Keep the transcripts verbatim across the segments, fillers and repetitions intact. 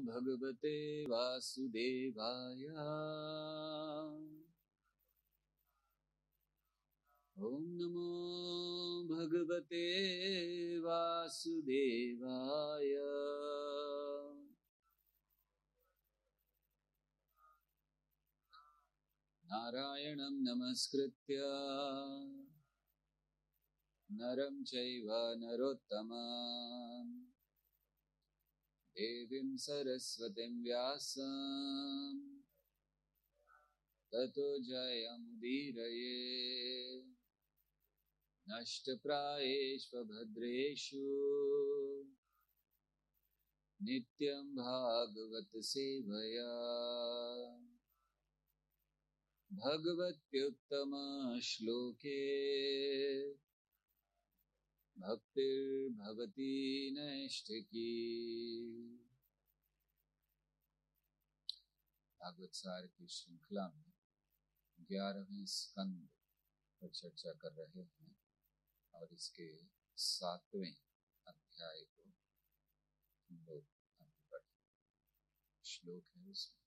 भगवते वासुदेवाय। ओम नमो भगवते वासुदेवाय। नारायणं नमस्कृत्य नरं चैव नरोत्तमं देवीं सरस्वतीं व्यासं ततो जयमुदीरये। नष्टप्रायेषु भद्रेषु नित्यं भागवत सेवया। भगवत्युत्तम श्लोके भक्तिर्भवती नैष्ठिकी। भागवत सार की श्रृंखला में ग्यारहवें स्कंद पर चर्चा कर रहे हैं और इसके सातवें अध्याय को हम लोग आगे बढ़े। श्लोक है उसमें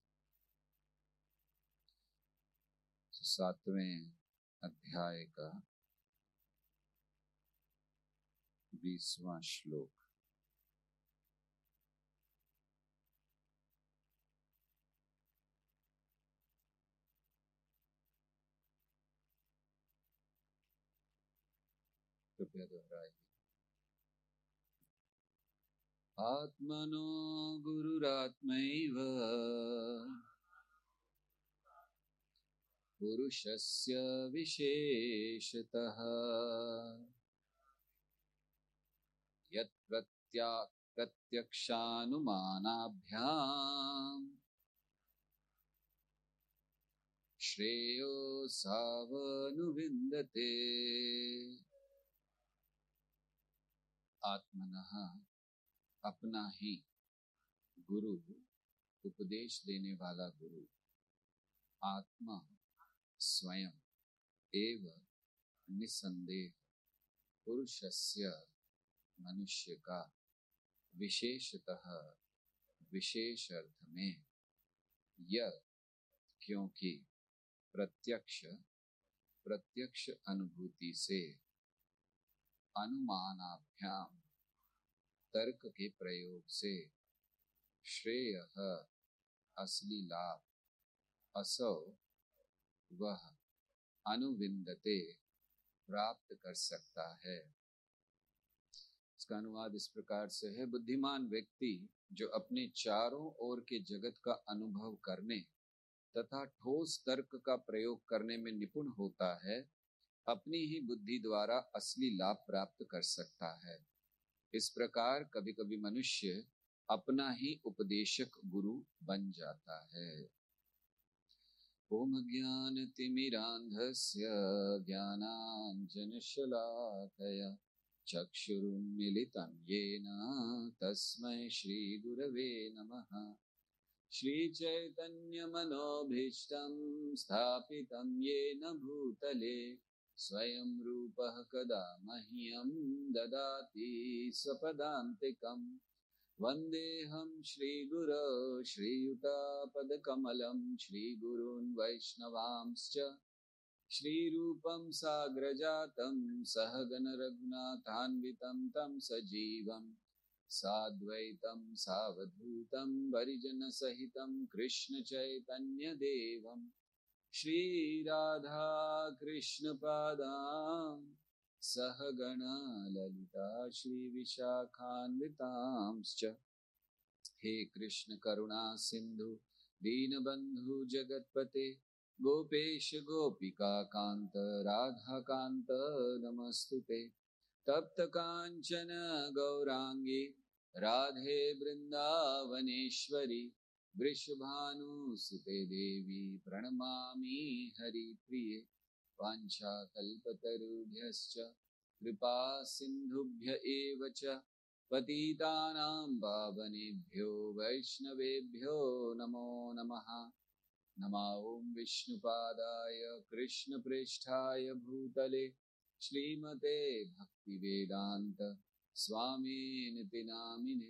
तो सातवें अध्याय का बीसवां श्लोक। कृपया दोहराइए। आत्मनो गुरुरात्मैव पुरुषस्य विशेषतः यत् प्रत्या प्रत्यक्षानुमानाभ्याम् श्रेयो सावनुविन्दते। आत्मनः अपना ही गुरु, उपदेश देने वाला गुरु, आत्मा स्वयं एव निसंदेह पुरुषस्य मनुष्य का विशेषतः विशेष अर्थ में यह क्योंकि प्रत्यक्ष प्रत्यक्ष अनुभूति से अनुमानाभ्याम तर्क के प्रयोग से श्रेयः असली लाभ असौ वह अनुविंदते प्राप्त कर सकता है। इसका अनुवाद इस प्रकार से है। बुद्धिमान व्यक्ति जो अपने चारों ओर के जगत का अनुभव करने तथा ठोस तर्क का प्रयोग करने में निपुण होता है, अपनी ही बुद्धि द्वारा असली लाभ प्राप्त कर सकता है। इस प्रकार कभी कभी मनुष्य अपना ही उपदेशक गुरु बन जाता है। ओम ज्ञानतिमिरान्धस्य ज्ञानाञ्जनशलाकया चक्षुरुन्मीलितं येन तस्मै श्रीगुरवे नमः। श्रीचैतन्यमनोभीष्टं स्थापितं येन भूतले स्वयं रूपः कदा मह्यं ददाति स्वपदान्तिकम्। वन्देऽहं श्रीगुरो श्रीयुतापदकमलं श्रीगुरून् वैष्णवांश्च श्रीरूपं साग्रजातं सहगण रघुनाथान्वितं तं सजीवं साद्वैतं सावधूतं परिजनसहितं कृष्णचैतन्यदेवं श्रीराधा कृष्णपादान् सहगण ललिता श्रीविशाखान्वितांश्च। हे कृष्ण करुणा सिंधु दीनबंधु जगतपते गोपेश गोपिका कांत राधा कांत नमस्तुते। तप्त कांचन गौरांगी राधे वृंदावनेश्वरी वृषभानुसुते देवी प्रणमामि हरिप्रिये। वाञ्छाकल्पतरुभ्यश्च कृपा सिन्धुभ्य एव च पतितानां पावनेभ्यो वैष्णवेभ्यो नमो नमः। नमो ॐ विष्णुपादाय कृष्णप्रेष्ठाय भूतले श्रीमते भक्तिवेदान्त स्वामिनिति नामिने।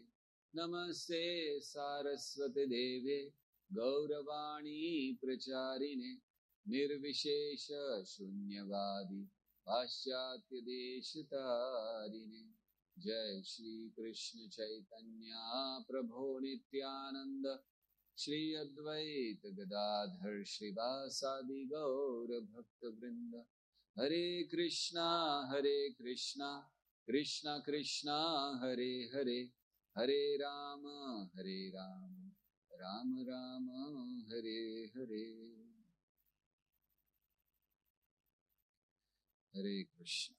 नमस्ते सारस्वती देवे गौरवाणी प्रचारिणे निर्विशेष शून्यवादी पाश्चात्य देशतारिणे। जय श्री कृष्ण चैतन्य प्रभो नित्यानंद श्री अद्वैत गदाधर श्रीवासादि गौर भक्त वृंद। हरे कृष्णा हरे कृष्णा कृष्णा कृष्णा हरे हरे हरे राम हरे राम राम राम हरे हरे। हरे कृष्ण।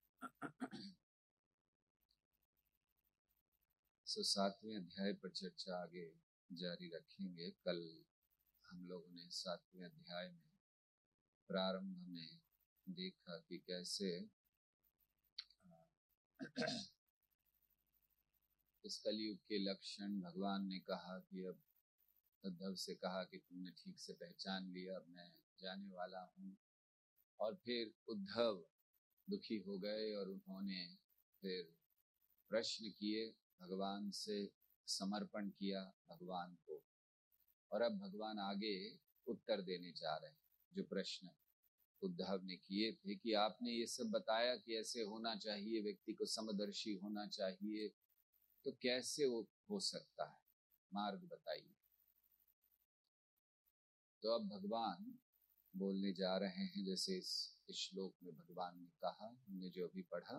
सो सातवें अध्याय पर चर्चा आगे जारी रखेंगे। कल हम लोगों ने सातवें अध्याय में प्रारंभ में देखा कि कैसे इस कलयुग के लक्षण भगवान ने कहा कि अब उद्धव से कहा कि तुमने ठीक से पहचान लिया, अब मैं जाने वाला हूँ। और फिर उद्धव दुखी हो गए और उन्होंने फिर प्रश्न किए, भगवान से समर्पण किया भगवान को। और अब भगवान आगे उत्तर देने जा रहे हैं जो प्रश्न उद्धव ने किए थे कि आपने ये सब बताया कि ऐसे होना चाहिए, व्यक्ति को समदर्शी होना चाहिए, तो कैसे वो हो सकता है, मार्ग बताइए। तो अब भगवान बोलने जा रहे हैं, जैसे इस श्लोक में भगवान ने कहा, हमने जो अभी पढ़ा।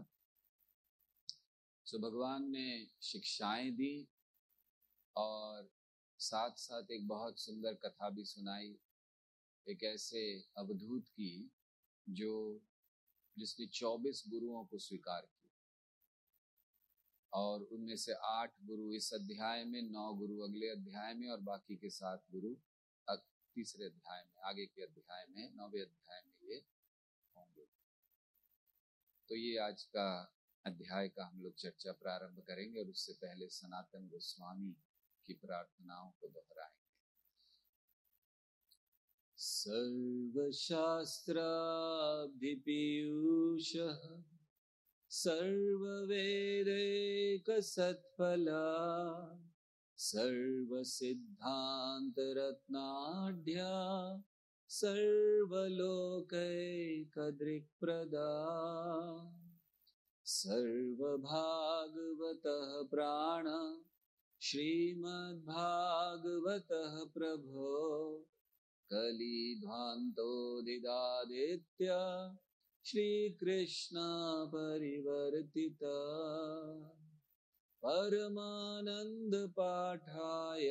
सो भगवान ने शिक्षाएं दी और साथ साथ एक बहुत सुंदर कथा भी सुनाई, एक ऐसे अवधूत की जो जिसने चौबीस गुरुओं को स्वीकार किया और उनमें से आठ गुरु इस अध्याय में, नौ गुरु अगले अध्याय में और बाकी के सात गुरु तीसरे अध्याय में, आगे के अध्याय में, नौवें अध्याय में ये होंगे। तो ये आज का अध्याय का हम लोग चर्चा प्रारंभ करेंगे और उससे पहले सनातन गोस्वामी की प्रार्थनाओं को दोहराएंगे। सर्वशास्त्राभिपीयूषः सर्ववेदैकसत्फला सर्वसिद्धान्तरत्नाढ्या सर्वलोकैकदृक्प्रदा सर्वभागवतः प्राण श्रीमद्भागवतः प्रभो कलिध्वान्तोदिदादित्य श्रीकृष्ण परिवर्तिता परमानंद पाठाय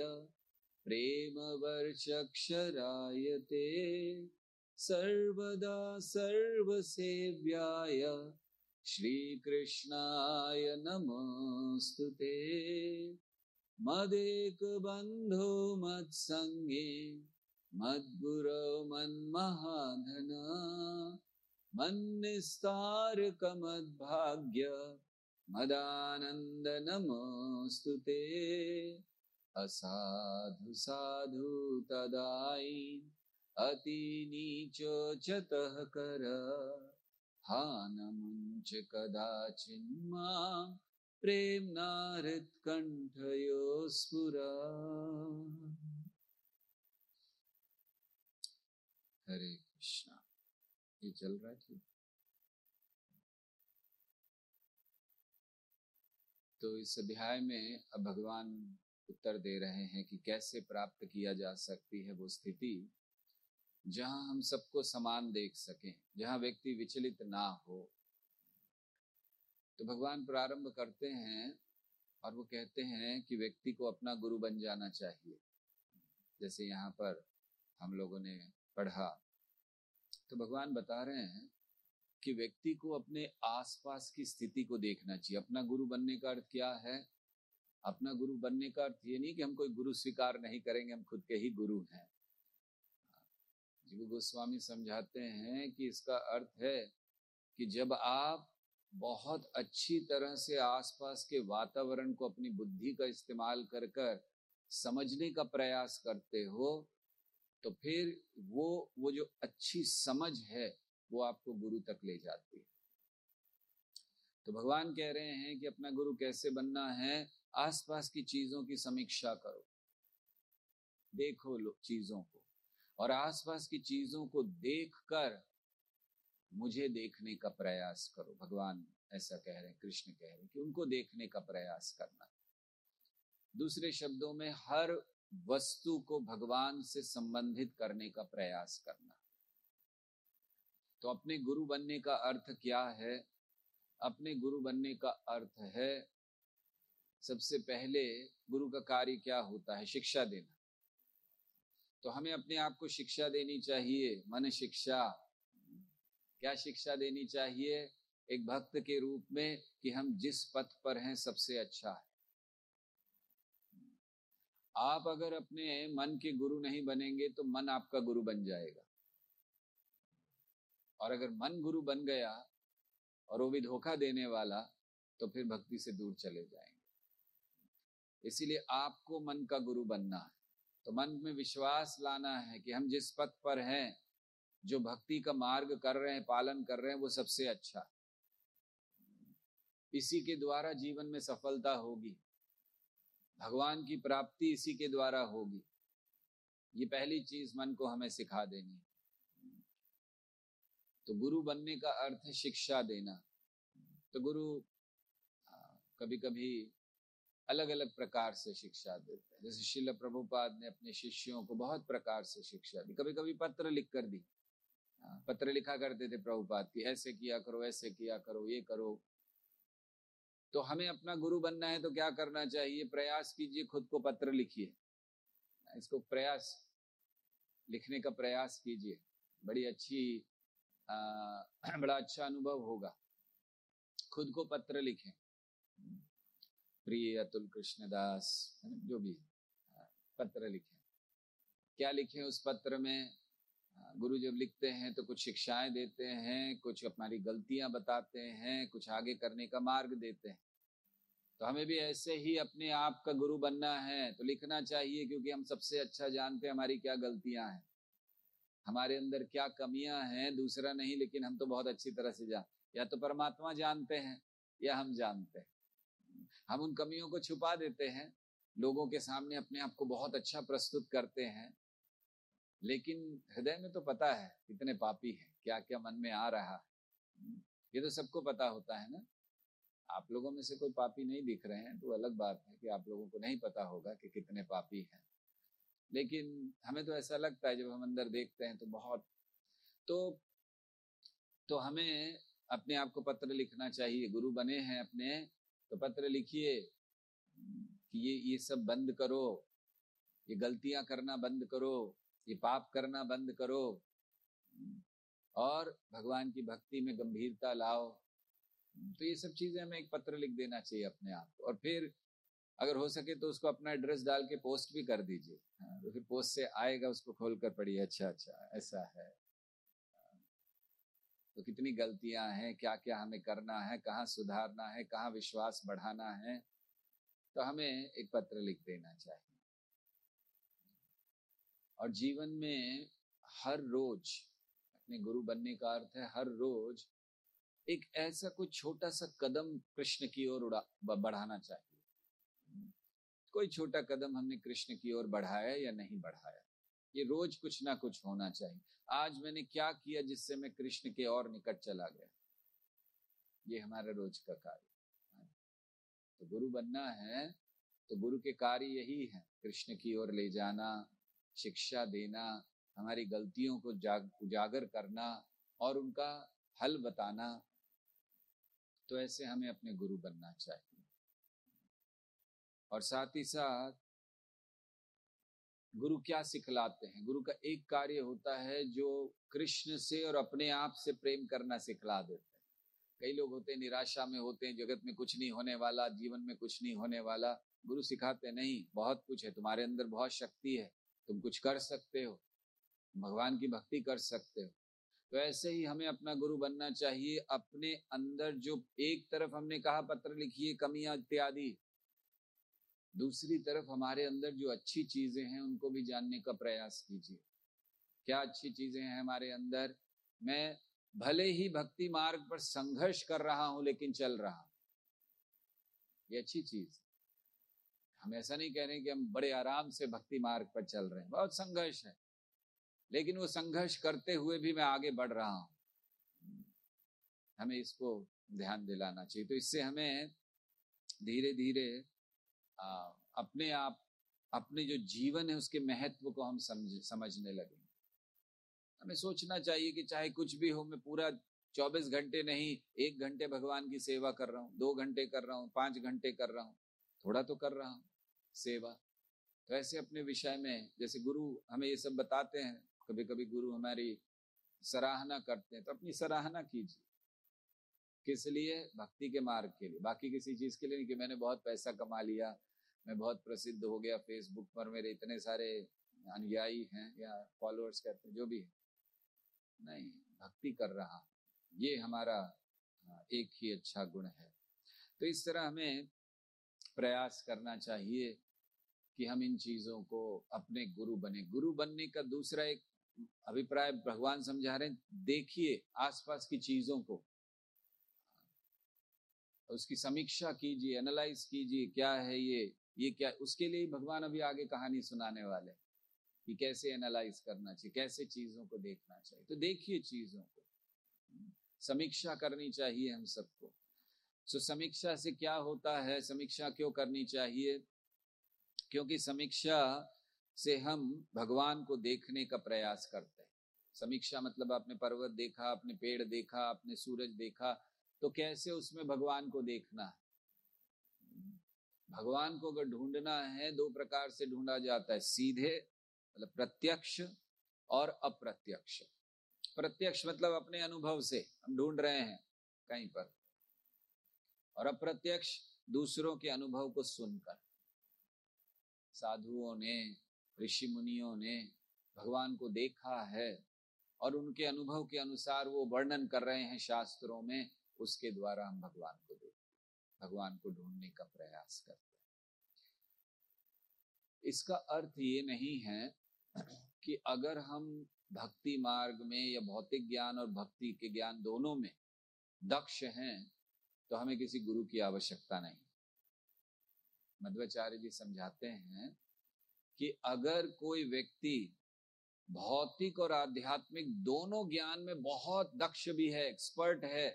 प्रेमवर्षक्षराय ते सर्वदा सर्वसेव्याय श्रीकृष्णाय नमोस्तुते। मदेकबन्धो मत्सङ्गे मद्गुरो मन्महाधन मन्निस्तारकमद्भाग्य मदानंद नमोस्तुते। असाधु साधु तदाई अति नीचो चतः कर हानमुंच कदाचिन्मा प्रेम्णा हृत्कण्ठयो स्फुरा। हरे कृष्णा। ये चल रहा है ठीक? तो इस अध्याय में अब भगवान उत्तर दे रहे हैं कि कैसे प्राप्त किया जा सकती है वो स्थिति जहां हम सबको समान देख सकें, जहां व्यक्ति विचलित ना हो। तो भगवान प्रारंभ करते हैं और वो कहते हैं कि व्यक्ति को अपना गुरु बन जाना चाहिए। जैसे यहाँ पर हम लोगों ने पढ़ा, तो भगवान बता रहे हैं कि व्यक्ति को अपने आसपास की स्थिति को देखना चाहिए। अपना गुरु बनने का अर्थ क्या है? अपना गुरु बनने का अर्थ ये नहीं कि हम कोई गुरु स्वीकार नहीं करेंगे, हम खुद के ही गुरु हैं। जीव गोस्वामी समझाते हैं कि इसका अर्थ है कि जब आप बहुत अच्छी तरह से आसपास के वातावरण को अपनी बुद्धि का इस्तेमाल कर कर समझने का प्रयास करते हो, तो फिर वो वो जो अच्छी समझ है वो आपको गुरु तक ले जाती है। तो भगवान कह रहे हैं कि अपना गुरु कैसे बनना है, आसपास की चीजों की समीक्षा करो, देखो लो चीजों को, और आसपास की चीजों को देखकर मुझे देखने का प्रयास करो। भगवान ऐसा कह रहे हैं, कृष्ण कह रहे हैं कि उनको देखने का प्रयास करना। दूसरे शब्दों में हर वस्तु को भगवान से संबंधित करने का प्रयास करना। तो अपने गुरु बनने का अर्थ क्या है? अपने गुरु बनने का अर्थ है, सबसे पहले गुरु का कार्य क्या होता है? शिक्षा देना। तो हमें अपने आप को शिक्षा देनी चाहिए, मन शिक्षा। क्या शिक्षा देनी चाहिए? एक भक्त के रूप में कि हम जिस पथ पर हैं सबसे अच्छा है। आप अगर अपने मन के गुरु नहीं बनेंगे तो मन आपका गुरु बन जाएगा, और अगर मन गुरु बन गया और वो भी धोखा देने वाला, तो फिर भक्ति से दूर चले जाएंगे। इसीलिए आपको मन का गुरु बनना है। तो मन में विश्वास लाना है कि हम जिस पथ पर हैं, जो भक्ति का मार्ग कर रहे हैं, पालन कर रहे हैं, वो सबसे अच्छा है। इसी के द्वारा जीवन में सफलता होगी, भगवान की प्राप्ति इसी के द्वारा होगी। ये पहली चीज मन को हमें सिखा देनी। तो गुरु बनने का अर्थ है शिक्षा देना। तो गुरु कभी कभी अलग अलग प्रकार से शिक्षा देते हैं। जैसे श्रील प्रभुपाद ने अपने शिष्यों को बहुत प्रकार से शिक्षा दी। कभी कभी पत्र लिख कर दी, पत्र लिखा करते थे प्रभुपाद की, ऐसे किया करो, ऐसे किया करो, ये करो। तो हमें अपना गुरु बनना है तो क्या करना चाहिए? प्रयास कीजिए, खुद को पत्र लिखिए, इसको प्रयास लिखने का प्रयास कीजिए। बड़ी अच्छी आ, बड़ा अच्छा अनुभव होगा। खुद को पत्र लिखें, प्रिय अतुल कृष्णदास, जो भी पत्र लिखें। क्या लिखें उस पत्र में? गुरु जब लिखते हैं तो कुछ शिक्षाएं देते हैं, कुछ हमारी गलतियां बताते हैं, कुछ आगे करने का मार्ग देते हैं। तो हमें भी ऐसे ही अपने आप का गुरु बनना है तो लिखना चाहिए, क्योंकि हम सबसे अच्छा जानते हैं हमारी क्या गलतियां हैं, हमारे अंदर क्या कमियां हैं। दूसरा नहीं, लेकिन हम तो बहुत अच्छी तरह से जान, या तो परमात्मा जानते हैं या हम जानते हैं। हम उन कमियों को छुपा देते हैं, लोगों के सामने अपने आप को बहुत अच्छा प्रस्तुत करते हैं, लेकिन हृदय में तो पता है कितने पापी हैं, क्या क्या मन में आ रहा है। ये तो सबको पता होता है ना। आप लोगों में से कोई पापी नहीं दिख रहे हैं तो अलग बात है कि आप लोगों को नहीं पता होगा कि कितने पापी हैं, लेकिन हमें तो ऐसा लगता है जब हम अंदर देखते हैं तो बहुत। तो तो हमें अपने आप को पत्र लिखना चाहिए। गुरु बने हैं अपने, तो पत्र लिखिए कि ये ये सब बंद करो, ये गलतियां करना बंद करो, ये पाप करना बंद करो, और भगवान की भक्ति में गंभीरता लाओ। तो ये सब चीजें हमें एक पत्र लिख देना चाहिए अपने आप को, और फिर अगर हो सके तो उसको अपना एड्रेस डाल के पोस्ट भी कर दीजिए। तो फिर पोस्ट से आएगा, उसको खोल कर पढ़िए, अच्छा अच्छा ऐसा है, तो कितनी गलतियां हैं, क्या क्या हमें करना है, कहाँ सुधारना है, कहाँ विश्वास बढ़ाना है। तो हमें एक पत्र लिख देना चाहिए। और जीवन में हर रोज, अपने गुरु बनने का अर्थ है हर रोज एक ऐसा कोई छोटा सा कदम कृष्ण की ओर बढ़ाना चाहिए। कोई छोटा कदम हमने कृष्ण की ओर बढ़ाया या नहीं बढ़ाया, ये रोज कुछ ना कुछ होना चाहिए। आज मैंने क्या किया जिससे मैं कृष्ण के और निकट चला गया, ये हमारा रोज का कार्य। तो गुरु बनना है तो गुरु के कार्य यही है, कृष्ण की ओर ले जाना, शिक्षा देना, हमारी गलतियों को जाग उजागर करना और उनका हल बताना। तो ऐसे हमें अपने गुरु बनना चाहिए। और साथ ही साथ गुरु क्या सिखलाते हैं? गुरु का एक कार्य होता है जो कृष्ण से और अपने आप से प्रेम करना सिखला देते हैं। कई लोग होते हैं निराशा में होते हैं, जगत में कुछ नहीं होने वाला, जीवन में कुछ नहीं होने वाला। गुरु सिखाते नहीं, बहुत कुछ है, तुम्हारे अंदर बहुत शक्ति है, तुम कुछ कर सकते हो, भगवान की भक्ति कर सकते हो। तो ऐसे ही हमें अपना गुरु बनना चाहिए। अपने अंदर जो एक तरफ हमने कहा पत्र लिखिए कमियां इत्यादि, दूसरी तरफ हमारे अंदर जो अच्छी चीजें हैं उनको भी जानने का प्रयास कीजिए। क्या अच्छी चीजें हैं हमारे अंदर? मैं भले ही भक्ति मार्ग पर संघर्ष कर रहा हूं लेकिन चल रहा हूं, ये अच्छी चीज। हम ऐसा नहीं कह रहे कि हम बड़े आराम से भक्ति मार्ग पर चल रहे हैं, बहुत संघर्ष है, लेकिन वो संघर्ष करते हुए भी मैं आगे बढ़ रहा हूं। हमें इसको ध्यान दिलाना चाहिए। तो इससे हमें धीरे धीरे अपने आप, अपने जो जीवन है उसके महत्व को हम समझ समझने लगे। हमें सोचना चाहिए कि चाहे कुछ भी हो, मैं पूरा चौबीस घंटे नहीं, एक घंटे भगवान की सेवा कर रहा हूँ, दो घंटे कर रहा हूँ, पांच घंटे कर रहा हूँ, थोड़ा तो कर रहा हूँ सेवा। तो ऐसे अपने विषय में, जैसे गुरु हमें ये सब बताते हैं, कभी कभी गुरु हमारी सराहना करते हैं, तो अपनी सराहना कीजिए। किस लिए? भक्ति के मार्ग के लिए, बाकी किसी चीज के लिए नहीं कि मैंने बहुत पैसा कमा लिया, मैं बहुत प्रसिद्ध हो गया, फेसबुक पर मेरे इतने सारे अनुयायी हैं या फॉलोअर्स कहते हैं, जो भी है, नहीं, भक्ति कर रहा, ये हमारा एक ही अच्छा गुण है। तो इस तरह हमें प्रयास करना चाहिए कि हम इन चीजों को अपने गुरु बने। गुरु बनने का दूसरा एक अभिप्राय भगवान समझा रहे हैं, देखिए आसपास की चीजों को, उसकी समीक्षा कीजिए, एनालाइज कीजिए, क्या है ये ये क्या। उसके लिए भगवान अभी आगे कहानी सुनाने वाले कि कैसे एनालाइज करना चाहिए, कैसे चीजों को देखना चाहिए। तो देखिए चीजों को, समीक्षा करनी चाहिए हम सबको। सो समीक्षा से क्या होता है, समीक्षा क्यों करनी चाहिए? क्योंकि समीक्षा से हम भगवान को देखने का प्रयास करते हैं। समीक्षा मतलब आपने पर्वत देखा, आपने पेड़ देखा, आपने सूरज देखा, तो कैसे उसमें भगवान को देखना है? भगवान को अगर ढूंढना है, दो प्रकार से ढूंढा जाता है, सीधे मतलब प्रत्यक्ष और अप्रत्यक्ष। प्रत्यक्ष मतलब अपने अनुभव से हम ढूंढ रहे हैं कहीं पर, और अप्रत्यक्ष दूसरों के अनुभव को सुनकर। साधुओं ने, ऋषि मुनियों ने भगवान को देखा है और उनके अनुभव के अनुसार वो वर्णन कर रहे हैं शास्त्रों में, उसके द्वारा हम भगवान को देखते, भगवान को ढूंढने का प्रयास करते हैं। इसका अर्थ ये नहीं है कि अगर हम भक्ति मार्ग में या भौतिक ज्ञान और भक्ति के ज्ञान दोनों में दक्ष हैं तो हमें किसी गुरु की आवश्यकता नहीं। मध्वाचार्य जी समझाते हैं कि अगर कोई व्यक्ति भौतिक और आध्यात्मिक दोनों ज्ञान में बहुत दक्ष भी है, एक्सपर्ट है,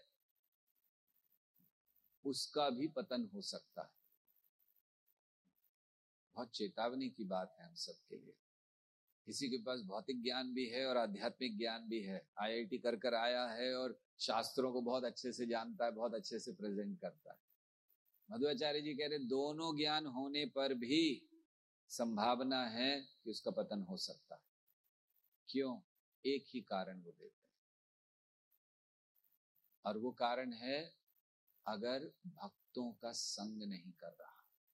उसका भी पतन हो सकता है। बहुत चेतावनी की बात है हम सबके लिए। किसी के पास भौतिक ज्ञान भी है और आध्यात्मिक ज्ञान भी है, आई आई टी कर कर आया है और शास्त्रों को बहुत अच्छे से जानता है, बहुत अच्छे से प्रेजेंट करता है। मध्वाचार्य जी कह रहे दोनों ज्ञान होने पर भी संभावना है कि उसका पतन हो सकता है। क्यों? एक ही कारण वो देते हैं, और वो कारण है अगर भक्तों का संग नहीं कर रहा।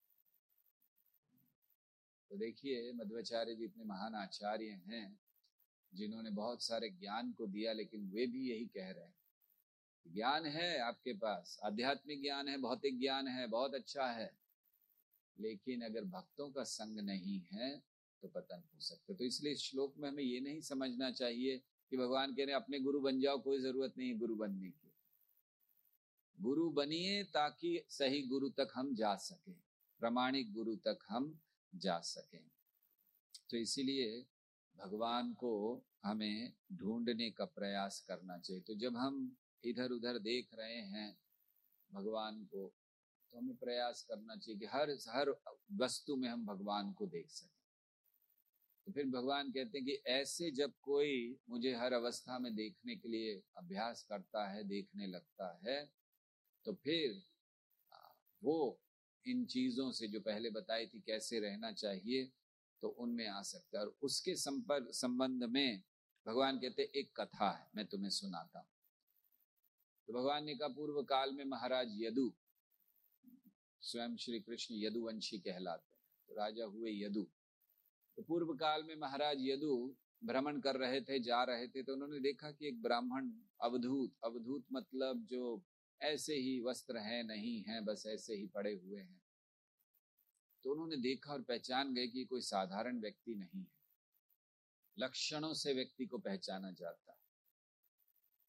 तो देखिए मध्वाचार्य जी इतने महान आचार्य हैं जिन्होंने बहुत सारे ज्ञान को दिया, लेकिन वे भी यही कह रहे हैं, ज्ञान है आपके पास, आध्यात्मिक ज्ञान है, भौतिक ज्ञान है, बहुत अच्छा है, लेकिन अगर भक्तों का संग नहीं है तो पतन हो सकता है। तो इसलिए इस श्लोक में हमें ये नहीं समझना चाहिए कि भगवान कह रहे हैं अपने गुरु बन जाओ, कोई जरूरत नहीं है गुरु बनने की। गुरु बनिए ताकि सही गुरु तक हम जा सकें, प्रामाणिक गुरु तक हम जा सकें। तो इसीलिए भगवान को हमें ढूंढने का प्रयास करना चाहिए। तो जब हम इधर उधर देख रहे हैं भगवान को, तो हमें प्रयास करना चाहिए कि हर हर वस्तु में हम भगवान को देख सकें। तो फिर भगवान कहते हैं कि ऐसे जब कोई मुझे हर अवस्था में देखने के लिए अभ्यास करता है, देखने लगता है, तो फिर वो इन चीजों से जो पहले बताई थी कैसे रहना चाहिए, तो उनमें आ सकता है। और उसके संपर्क संबंध में भगवान कहते एक कथा है, मैं तुम्हें सुनाता हूं। तो भगवान ने कहा पूर्व काल में महाराज यदु, स्वयं श्री कृष्ण यदुवंशी कहलाते हैं, तो राजा हुए यदु। तो पूर्व काल में महाराज यदु भ्रमण कर रहे थे, जा रहे थे, तो उन्होंने देखा कि एक ब्राह्मण अवधूत, अवधूत मतलब जो ऐसे ही वस्त्र हैं नहीं हैं, बस ऐसे ही पड़े हुए हैं। तो उन्होंने देखा और पहचान गए कि कोई साधारण व्यक्ति नहीं है, लक्षणों से व्यक्ति को पहचाना जाता है।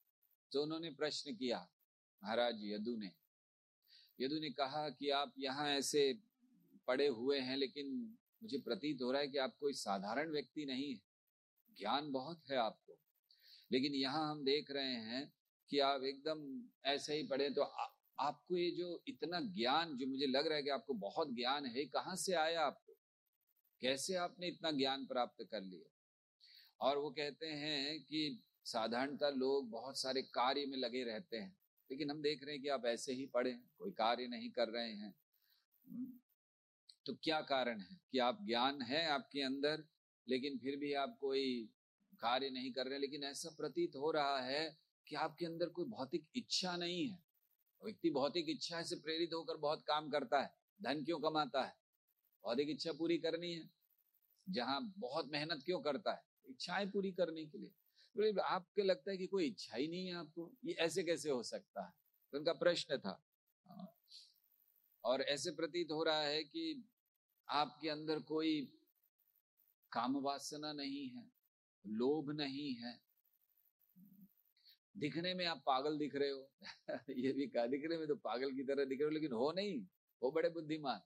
तो उन्होंने प्रश्न किया, महाराज यदु ने यदु ने कहा कि आप यहाँ ऐसे पड़े हुए हैं, लेकिन मुझे प्रतीत हो रहा है कि आप कोई साधारण व्यक्ति नहीं है, ज्ञान बहुत है आपको, लेकिन यहाँ हम देख रहे हैं कि आप एकदम ऐसे ही पड़े। तो आ, आपको ये जो इतना ज्ञान, जो मुझे लग रहा है कि आपको बहुत ज्ञान है, कहाँ से आया आपको, कैसे आपने इतना ज्ञान प्राप्त कर लिया? और वो कहते हैं कि साधारणतः लोग बहुत सारे कार्य में लगे रहते हैं, लेकिन हम देख रहे हैं कि आप ऐसे ही पड़े हैं, कोई कार्य नहीं कर रहे हैं। तो क्या कारण है कि आप ज्ञान है आपके अंदर, लेकिन फिर भी आप कोई कार्य नहीं कर रहे? लेकिन ऐसा प्रतीत हो रहा है कि आपके अंदर कोई भौतिक इच्छा नहीं है। व्यक्ति भौतिक इच्छा से प्रेरित होकर बहुत काम करता है, धन क्यों कमाता है? भौतिक इच्छा पूरी करनी है। जहां बहुत मेहनत क्यों करता है? इच्छाएं पूरी करने के लिए। तो आपको लगता है कि कोई इच्छा ही नहीं है आपको, ये ऐसे कैसे हो सकता है? तो उनका प्रश्न था। और ऐसे प्रतीत हो रहा है कि आपके अंदर कोई काम वासना नहीं है, लोभ नहीं है। दिखने में आप पागल दिख रहे हो ये भी कहा, दिखने में तो पागल की तरह दिख रहे हो, लेकिन हो नहीं, वो बड़े बुद्धिमान।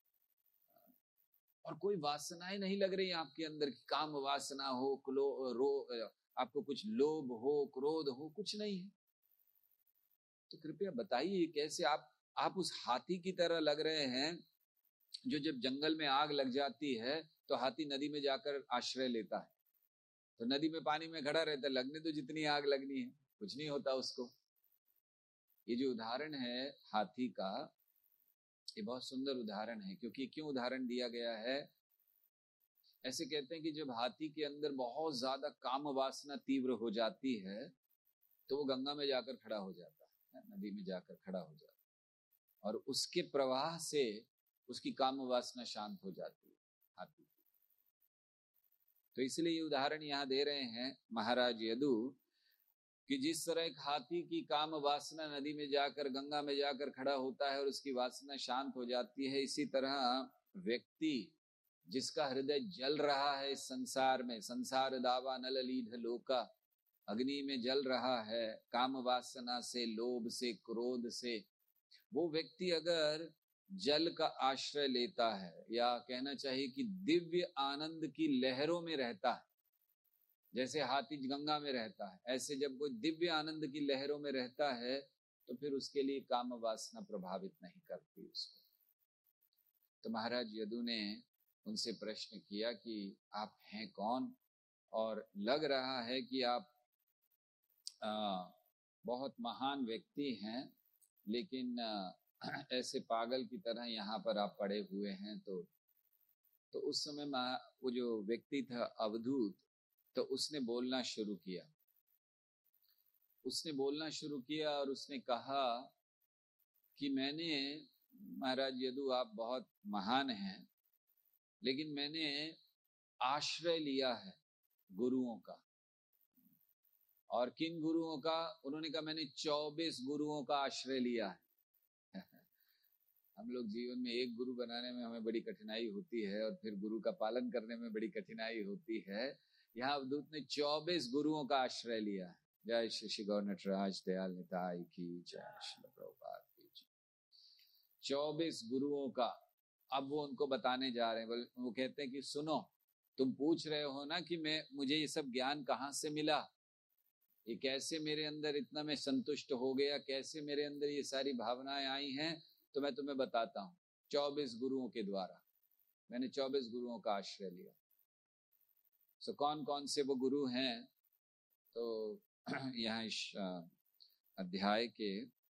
और कोई वासनाएं नहीं लग रही आपके अंदर, काम वासना हो, क्लो रो आपको कुछ लोभ हो, क्रोध हो, कुछ नहीं है। तो कृपया बताइए कैसे आप आप उस हाथी की तरह लग रहे हैं जो जब जंगल में आग लग जाती है तो हाथी नदी में जाकर आश्रय लेता है। तो नदी में पानी में खड़ा रहता है, लगने तो जितनी आग लगनी है, कुछ नहीं होता उसको। ये जो उदाहरण है हाथी का, ये बहुत सुंदर उदाहरण है। क्योंकि क्यों उदाहरण दिया गया है? ऐसे कहते हैं कि जब हाथी के अंदर बहुत ज्यादा काम वासना तीव्र हो जाती है तो वो गंगा में जाकर खड़ा हो जाता है, नदी में जाकर खड़ा हो जाता है, और उसके प्रवाह से उसकी काम वासना शांत हो जाती है हाथी की। तो इसलिए ये उदाहरण यहाँ दे रहे हैं महाराज यदु कि जिस तरह एक हाथी की काम वासना नदी में जाकर, गंगा में जाकर खड़ा होता है और उसकी वासना शांत हो जाती है, इसी तरह व्यक्ति जिसका हृदय जल रहा है इस संसार में, संसार दावा नल लीढ लोका, अग्नि में जल रहा है काम वासना से, लोभ से, क्रोध से, वो व्यक्ति अगर जल का आश्रय लेता है, या कहना चाहिए कि दिव्य आनंद की लहरों में रहता है, जैसे हाथी गंगा में रहता है, ऐसे जब कोई दिव्य आनंद की लहरों में रहता है तो फिर उसके लिए काम वासना प्रभावित नहीं करती उसको। तो महाराज यदु ने उनसे प्रश्न किया कि आप हैं कौन, और लग रहा है कि आप आ, बहुत महान व्यक्ति हैं, लेकिन आ, ऐसे पागल की तरह यहाँ पर आप पड़े हुए हैं। तो तो उस समय वो जो व्यक्ति था अवधूत, तो उसने बोलना शुरू किया उसने बोलना शुरू किया और उसने कहा कि मैंने, महाराज यदु आप बहुत महान हैं, लेकिन मैंने आश्रय लिया है गुरुओं का। और किन गुरुओं का? उन्होंने कहा मैंने चौबीस गुरुओं का आश्रय लिया है हम लोग जीवन में एक गुरु बनाने में हमें बड़ी कठिनाई होती है, और फिर गुरु का पालन करने में बड़ी कठिनाई होती है। यहाँ अवधूत ने चौबीस गुरुओं का आश्रय लिया है। जय श्री श्री गौर नटराज दयाल निताई की जय, श्री प्रभुपाद की जय। चौबीस गुरुओं का अब वो उनको बताने जा रहे हैं। वो कहते हैं कि सुनो, तुम पूछ रहे हो ना कि मैं मुझे ये सब ज्ञान कहाँ से मिला, ये कैसे मेरे अंदर इतना मैं संतुष्ट हो गया, कैसे मेरे अंदर ये सारी भावनाएं आई हैं, तो मैं तुम्हें बताता हूँ। चौबीस गुरुओं के द्वारा मैंने चौबीस गुरुओं का आश्रय लिया। सो कौन कौन से वो गुरु हैं? तो यहाँ इस अध्याय के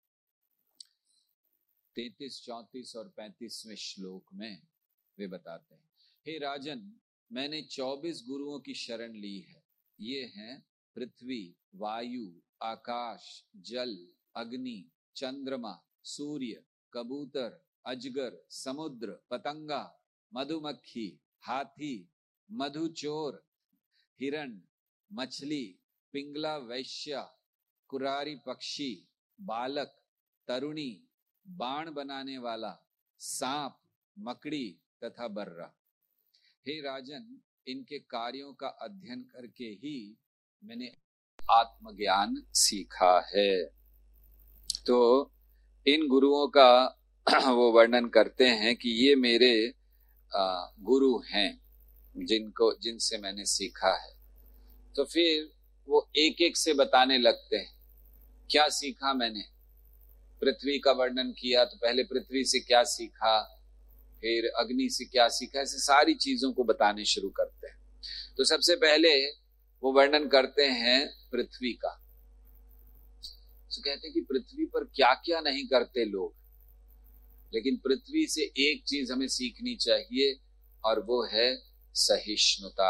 तैतीस, चौंतीस और पैंतीसवें श्लोक में वे बताते हैं, हे राजन, मैंने चौबीस गुरुओं की शरण ली है। ये हैं पृथ्वी, वायु, आकाश, जल, अग्नि, चंद्रमा, सूर्य, कबूतर, अजगर, समुद्र, पतंगा, मधुमक्खी, हाथी, मधुचोर, हिरण, मछली, पिंगला वैश्य, कुरारी पक्षी, बालक, तरुणी, बाण बनाने वाला, सांप, मकड़ी तथा बर्रा। हे राजन, इनके कार्यों का अध्ययन करके ही मैंने आत्मज्ञान सीखा है। तो इन गुरुओं का वो वर्णन करते हैं कि ये मेरे गुरु हैं जिनको जिनसे मैंने सीखा है। तो फिर वो एक एक से बताने लगते हैं क्या सीखा मैंने। पृथ्वी का वर्णन किया तो पहले पृथ्वी से क्या सीखा, फिर अग्नि से क्या सीखा, ऐसे सारी चीजों को बताने शुरू करते हैं। तो सबसे पहले वो वर्णन करते हैं पृथ्वी का। तो कहते हैं कि पृथ्वी पर क्या क्या नहीं करते लोग, लेकिन पृथ्वी से एक चीज हमें सीखनी चाहिए और वो है सहिष्णुता,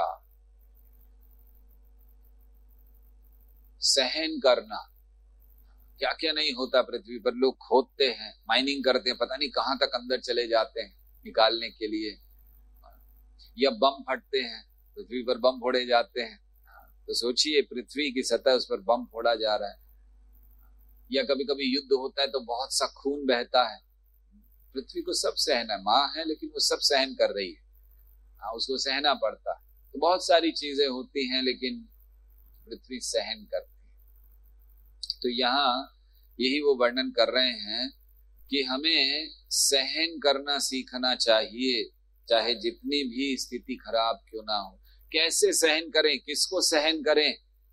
सहन करना। क्या क्या नहीं होता पृथ्वी पर। लोग खोदते हैं, माइनिंग करते हैं, पता नहीं कहां तक अंदर चले जाते हैं निकालने के लिए, या बम फटते हैं, पृथ्वी पर बम फोड़े जाते हैं। तो सोचिए पृथ्वी की सतह, उस पर बम फोड़ा जा रहा है। या कभी कभी युद्ध होता है तो बहुत सा खून बहता है। पृथ्वी को सब सहना है, माँ है लेकिन वो सब सहन कर रही है, हाँ उसको सहना पड़ता है। तो बहुत सारी चीजें होती हैं लेकिन पृथ्वी सहन करती है। तो यहाँ यही वो वर्णन कर रहे हैं कि हमें सहन करना सीखना चाहिए, चाहे जितनी भी स्थिति खराब क्यों ना हो। कैसे सहन करें, किसको सहन करें।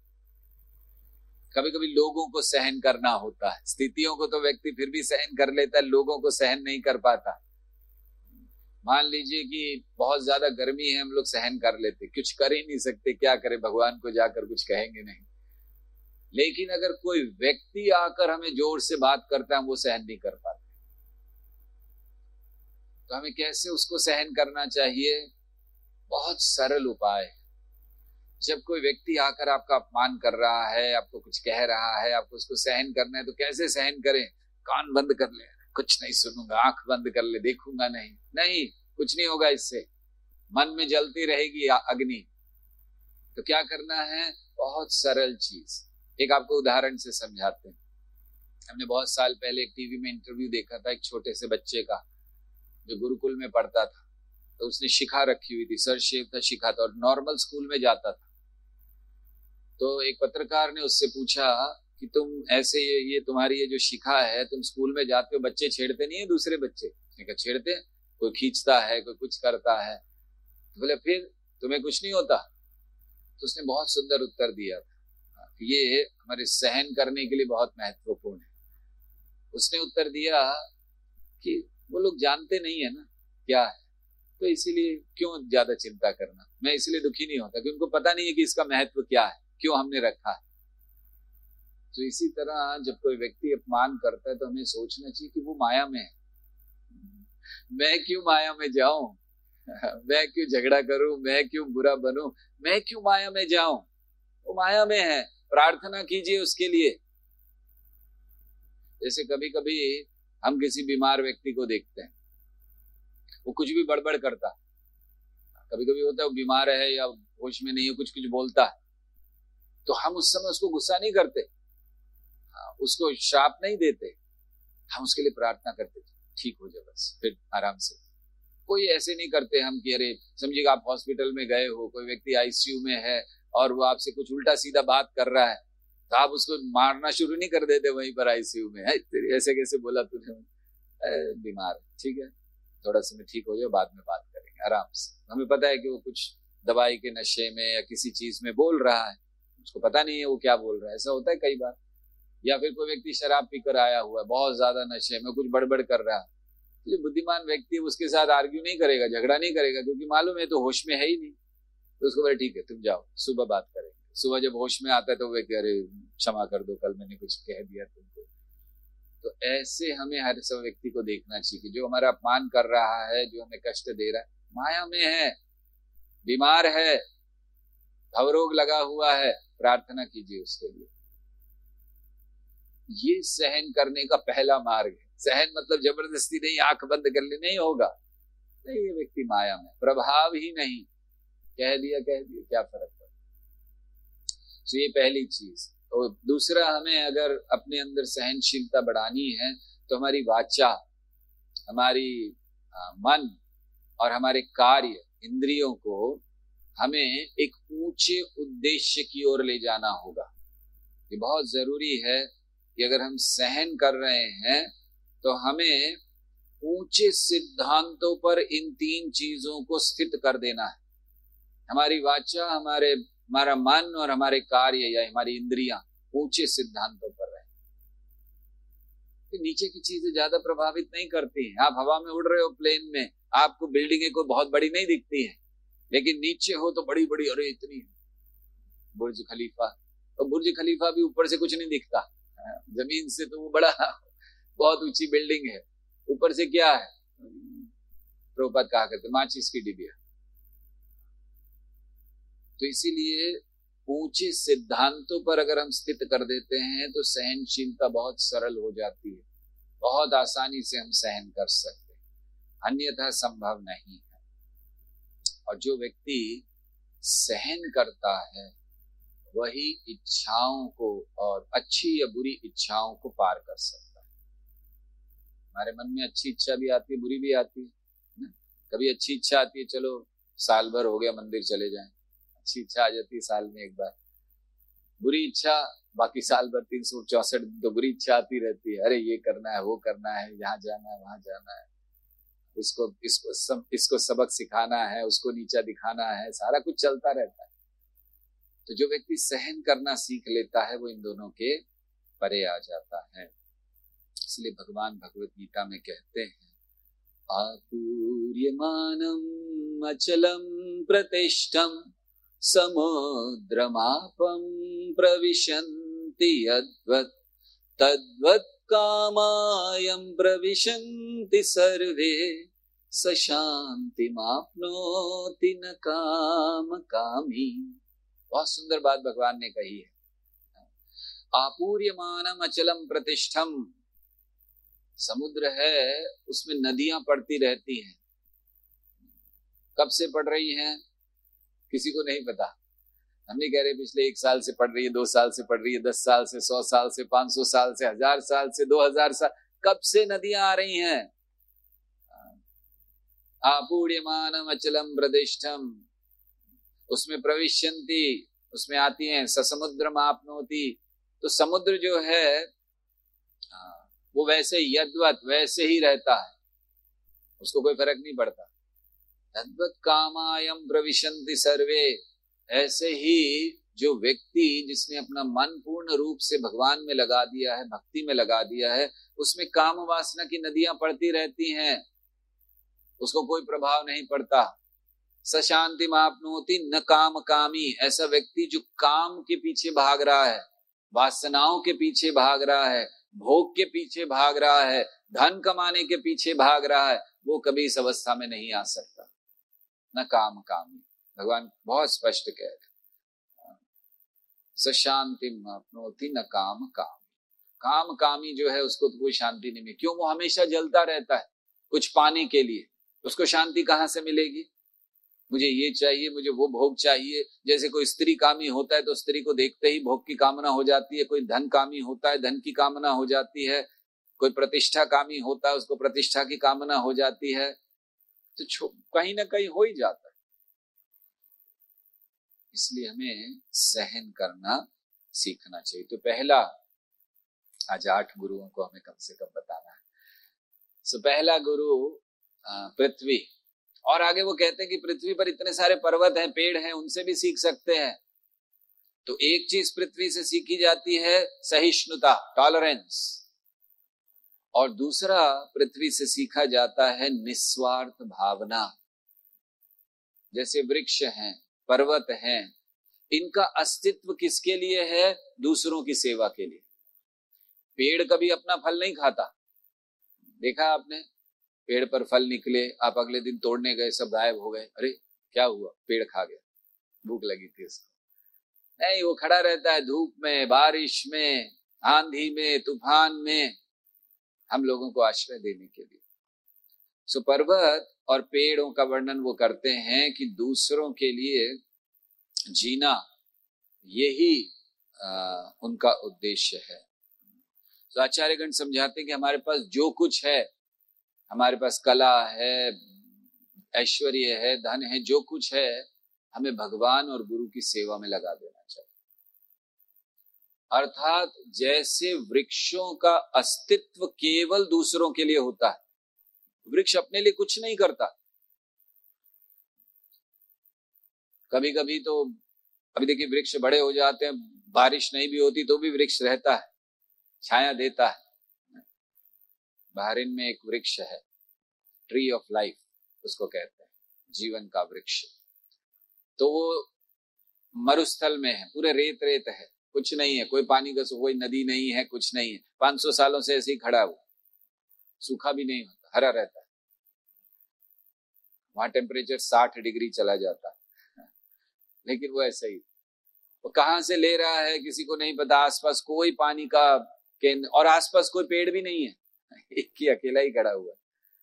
कभी कभी लोगों को सहन करना होता है, स्थितियों को तो व्यक्ति फिर भी सहन कर लेता है, लोगों को सहन नहीं कर पाता। मान लीजिए कि बहुत ज्यादा गर्मी है, हम लोग सहन कर लेते, कुछ कर ही नहीं सकते, क्या करें, भगवान को जाकर कुछ कहेंगे नहीं। लेकिन अगर कोई व्यक्ति आकर हमें जोर से बात करता है, हम वो सहन नहीं कर पाते। तो हमें कैसे उसको सहन करना चाहिए। बहुत सरल उपाय है। जब कोई व्यक्ति आकर आपका अपमान कर रहा है, आपको कुछ कह रहा है, आपको उसको सहन करना है, तो कैसे सहन करें। कान बंद कर ले, कुछ नहीं सुनूंगा, आंख बंद कर ले, देखूंगा नहीं। नहीं, कुछ नहीं होगा इससे, मन में जलती रहेगी अग्नि। तो क्या करना है, बहुत सरल चीज। एक आपको उदाहरण से समझाते हैं। हमने बहुत साल पहले एक टीवी में इंटरव्यू देखा था एक छोटे से बच्चे का, जो गुरुकुल में पढ़ता था। तो उसने शिखा रखी हुई थी, सर शेव था, शिखा था, और नॉर्मल स्कूल में जाता था। तो एक पत्रकार ने उससे पूछा कि तुम ऐसे ये, ये तुम्हारी ये जो शिखा है, तुम स्कूल में जाते हो, बच्चे छेड़ते नहीं है दूसरे बच्चे। उसने कहा छेड़ते, कोई खींचता है, कोई कुछ करता है। तो बोले फिर तुम्हें कुछ नहीं होता। तो उसने बहुत सुंदर उत्तर दिया था, ये हमारे सहन करने के लिए बहुत महत्वपूर्ण है। उसने उत्तर दिया कि वो लोग जानते नहीं है ना क्या है, तो इसीलिए क्यों ज्यादा चिंता करना। मैं इसलिए दुखी नहीं होता कि उनको पता नहीं है कि इसका महत्व क्या है, क्यों हमने रखा है। तो इसी तरह जब कोई व्यक्ति अपमान करता है तो हमें सोचना चाहिए कि वो माया में है। मैं क्यों माया में जाऊं, मैं क्यों झगड़ा करूं, मैं क्यों बुरा बनूं, मैं क्यों माया में जाऊं। वो माया में है, प्रार्थना कीजिए उसके लिए। जैसे कभी कभी हम किसी बीमार व्यक्ति को देखते हैं, वो कुछ भी बड़बड़ करता, कभी कभी होता है वो बीमार है या होश में नहीं है, कुछ कुछ बोलता है, तो हम उस समय उसको गुस्सा नहीं करते, उसको श्राप नहीं देते, हम उसके लिए प्रार्थना करते, ठीक हो जाए बस, फिर आराम से। कोई ऐसे नहीं करते हम कि अरे समझिएगा आप हॉस्पिटल में गए हो, कोई व्यक्ति आईसीयू में है और वो आपसे कुछ उल्टा सीधा बात कर रहा है, तो आप उसको मारना शुरू नहीं कर देते वहीं पर आईसीयू में, है ऐसे कैसे बोला तूने, बीमार, ठीक है थोड़ा समय ठीक हो जाए, बाद में बात करेंगे आराम से। हमें पता है कि वो कुछ दवाई के नशे में या किसी चीज में बोल रहा है, उसको पता नहीं है वो क्या बोल रहा है, ऐसा होता है कई बार। या फिर कोई व्यक्ति शराब पीकर आया हुआ है, बहुत ज्यादा नशे में कुछ बड़बड़ कर रहा है, तो जो बुद्धिमान व्यक्ति है उसके साथ आर्ग्यू नहीं करेगा, झगड़ा नहीं करेगा, क्योंकि मालूम है तो होश में है ही नहीं। तो उसको बोले ठीक है तुम जाओ, सुबह बात करेंगे। सुबह जब होश में आता है तो वे कह रहे क्षमा कर दो, कल मैंने कुछ कह दिया तुमको। तो ऐसे हमें हर सब व्यक्ति को देखना चाहिए कि जो हमारा अपमान कर रहा है, जो हमें कष्ट दे रहा है, माया में है, बीमार है, भवरोग लगा हुआ है, प्रार्थना कीजिए उसके लिए। ये सहन करने का पहला मार्ग है। सहन मतलब जबरदस्ती नहीं, आंख बंद कर ले नहीं होगा, नहीं, ये व्यक्ति माया में, प्रभाव ही नहीं, कह दिया कह दिया क्या फर्क पड़ता। तो ये पहली चीज। तो दूसरा, हमें अगर अपने अंदर सहनशीलता बढ़ानी है तो हमारी वाचा, हमारी आ, मन और हमारे कार्य, इंद्रियों को हमें एक ऊंचे उद्देश्य की ओर ले जाना होगा। ये बहुत जरूरी है कि अगर हम सहन कर रहे हैं तो हमें ऊंचे सिद्धांतों पर इन तीन चीजों को स्थित कर देना है। हमारी वाचा, हमारे हमारा मन और हमारे कार्य या हमारी इंद्रियां ऊंचे सिद्धांतों पर रहे। नीचे की चीजें ज्यादा प्रभावित नहीं करती हैं। आप हवा में उड़ रहे हो प्लेन में, आपको बिल्डिंगें कोई बहुत बड़ी नहीं दिखती हैं, लेकिन नीचे हो तो बड़ी बड़ी, अरे इतनी बुर्ज खलीफा, तो बुर्ज खलीफा भी ऊपर से कुछ नहीं दिखता, जमीन से तो वो बड़ा बहुत ऊंची बिल्डिंग है, ऊपर से क्या है, प्रभुपाद कहा करते माचिस की डिबिया। तो इसीलिए ऊंचे सिद्धांतों पर अगर हम स्थित कर देते हैं तो सहनशीलता बहुत सरल हो जाती है, बहुत आसानी से हम सहन कर सकते हैं, अन्यथा संभव नहीं है। और जो व्यक्ति सहन करता है वही इच्छाओं को, और अच्छी या बुरी इच्छाओं को पार कर सकता है। हमारे मन में अच्छी इच्छा भी आती है, बुरी भी आती है। कभी अच्छी इच्छा आती है, चलो साल भर हो गया मंदिर चले जाएं, अच्छी इच्छा आ जाती है साल में एक बार। बुरी इच्छा बाकी साल भर तीन सौ चौसठ दिन तो बुरी इच्छा आती रहती है, अरे ये करना है, वो करना है, यहाँ जाना है, वहां जाना है, इसको इसको सब इसको सबक सिखाना है, उसको नीचा दिखाना है, सारा कुछ चलता रहता है। तो जो व्यक्ति सहन करना सीख लेता है वो इन दोनों के परे आ जाता है। इसलिए भगवान भगवत गीता में कहते हैं, आपूर्यमानम अचलम प्रतिष्ठम समुद्रमापं प्रविशन्ति यद्वत् तद्वत् कामायं प्रविशन्ति सर्वे स शान्तिमाप्नोति न कामकामी। बहुत सुंदर बात भगवान ने कही है। आपूर्यमानम अचलम प्रतिष्ठम, समुद्र है उसमें नदियां पड़ती रहती हैं। कब से पड़ रही हैं किसी को नहीं पता। हम नहीं कह रहे पिछले एक साल से पढ़ रही है, दो साल से पढ़ रही है, दस साल से, सौ साल से, पांच सौ साल से, हजार साल से, दो हजार साल, कब से नदियां आ रही हैं। आपूर्यमानम अचलम प्रतिष्ठम, उसमें प्रविशन्ति, उसमें आती हैं, ससमुद्रम आपनोति। तो समुद्र जो है वो वैसे यद्वत वैसे ही रहता है, उसको कोई फर्क नहीं पड़ता। तद्वत् कामायं प्रविशन्ति सर्वे, ऐसे ही जो व्यक्ति जिसने अपना मन पूर्ण रूप से भगवान में लगा दिया है, भक्ति में लगा दिया है, उसमें काम वासना की नदियां पड़ती रहती हैं, उसको कोई प्रभाव नहीं पड़ता। स शान्तिमाप्नोति न काम कामी, ऐसा व्यक्ति जो काम के पीछे भाग रहा है, वासनाओं के पीछे भाग रहा है, भोग के पीछे भाग रहा है, धन कमाने के पीछे भाग रहा है, वो कभी इस अवस्था में नहीं आ सकता। न काम कामी, भगवान बहुत स्पष्ट कह रहे, स शांतिम आपनोति न काम कामी। काम कामी जो है उसको तो कोई शांति नहीं मिलेगी। क्यों? वो हमेशा जलता रहता है कुछ पाने के लिए, उसको शांति कहाँ से मिलेगी? मुझे ये चाहिए, मुझे वो भोग चाहिए। जैसे कोई स्त्री कामी होता है तो स्त्री को देखते ही भोग की कामना हो जाती है, कोई धन कामी होता है धन की कामना हो जाती है, कोई प्रतिष्ठा कामी होता है उसको प्रतिष्ठा की कामना हो जाती है। तो कहीं ना कहीं हो ही जाता है। इसलिए हमें सहन करना सीखना चाहिए। तो पहला, आज आठ गुरुओं को हमें कम से कम बताना है। सो पहला गुरु पृथ्वी, और आगे वो कहते हैं कि पृथ्वी पर इतने सारे पर्वत हैं, पेड़ हैं, उनसे भी सीख सकते हैं। तो एक चीज पृथ्वी से सीखी जाती है सहिष्णुता, टॉलरेंस, और दूसरा पृथ्वी से सीखा जाता है निस्वार्थ भावना। जैसे वृक्ष हैं, पर्वत हैं, इनका अस्तित्व किसके लिए है? दूसरों की सेवा के लिए। पेड़ कभी अपना फल नहीं खाता, देखा आपने? पेड़ पर फल निकले, आप अगले दिन तोड़ने गए, सब गायब हो गए। अरे क्या हुआ? पेड़ खा गया, भूख लगी थी उसको। नहीं, वो खड़ा रहता है धूप में, बारिश में, आंधी में, तूफान में, हम लोगों को आश्रय देने के लिए। सो पर्वत और पेड़ों का वर्णन वो करते हैं कि दूसरों के लिए जीना यही आ, उनका उद्देश्य है। तो आचार्यगण समझाते हैं कि हमारे पास जो कुछ है, हमारे पास कला है, ऐश्वर्य है, धन है, जो कुछ है, हमें भगवान और गुरु की सेवा में लगा देना चाहिए। अर्थात जैसे वृक्षों का अस्तित्व केवल दूसरों के लिए होता है, वृक्ष अपने लिए कुछ नहीं करता। कभी कभी तो अभी देखिए वृक्ष बड़े हो जाते हैं, बारिश नहीं भी होती तो भी वृक्ष रहता है, छाया देता है। बहरीन में एक वृक्ष है, ट्री ऑफ लाइफ उसको कहते हैं, जीवन का वृक्ष। तो वो मरुस्थल में है, पूरे रेत रेत है, कुछ नहीं है, कोई पानी का कोई नदी नहीं है, कुछ नहीं है। पांच सौ सालों से ऐसे ही खड़ा हुआ, सूखा भी नहीं होता, हरा रहता है। वहां टेम्परेचर साठ डिग्री चला जाता है, लेकिन वो ऐसा ही। वो कहाँ से ले रहा है किसी को नहीं पता, आसपास कोई पानी का केंद्र और आसपास कोई पेड़ भी नहीं है, एक ही अकेला ही खड़ा हुआ।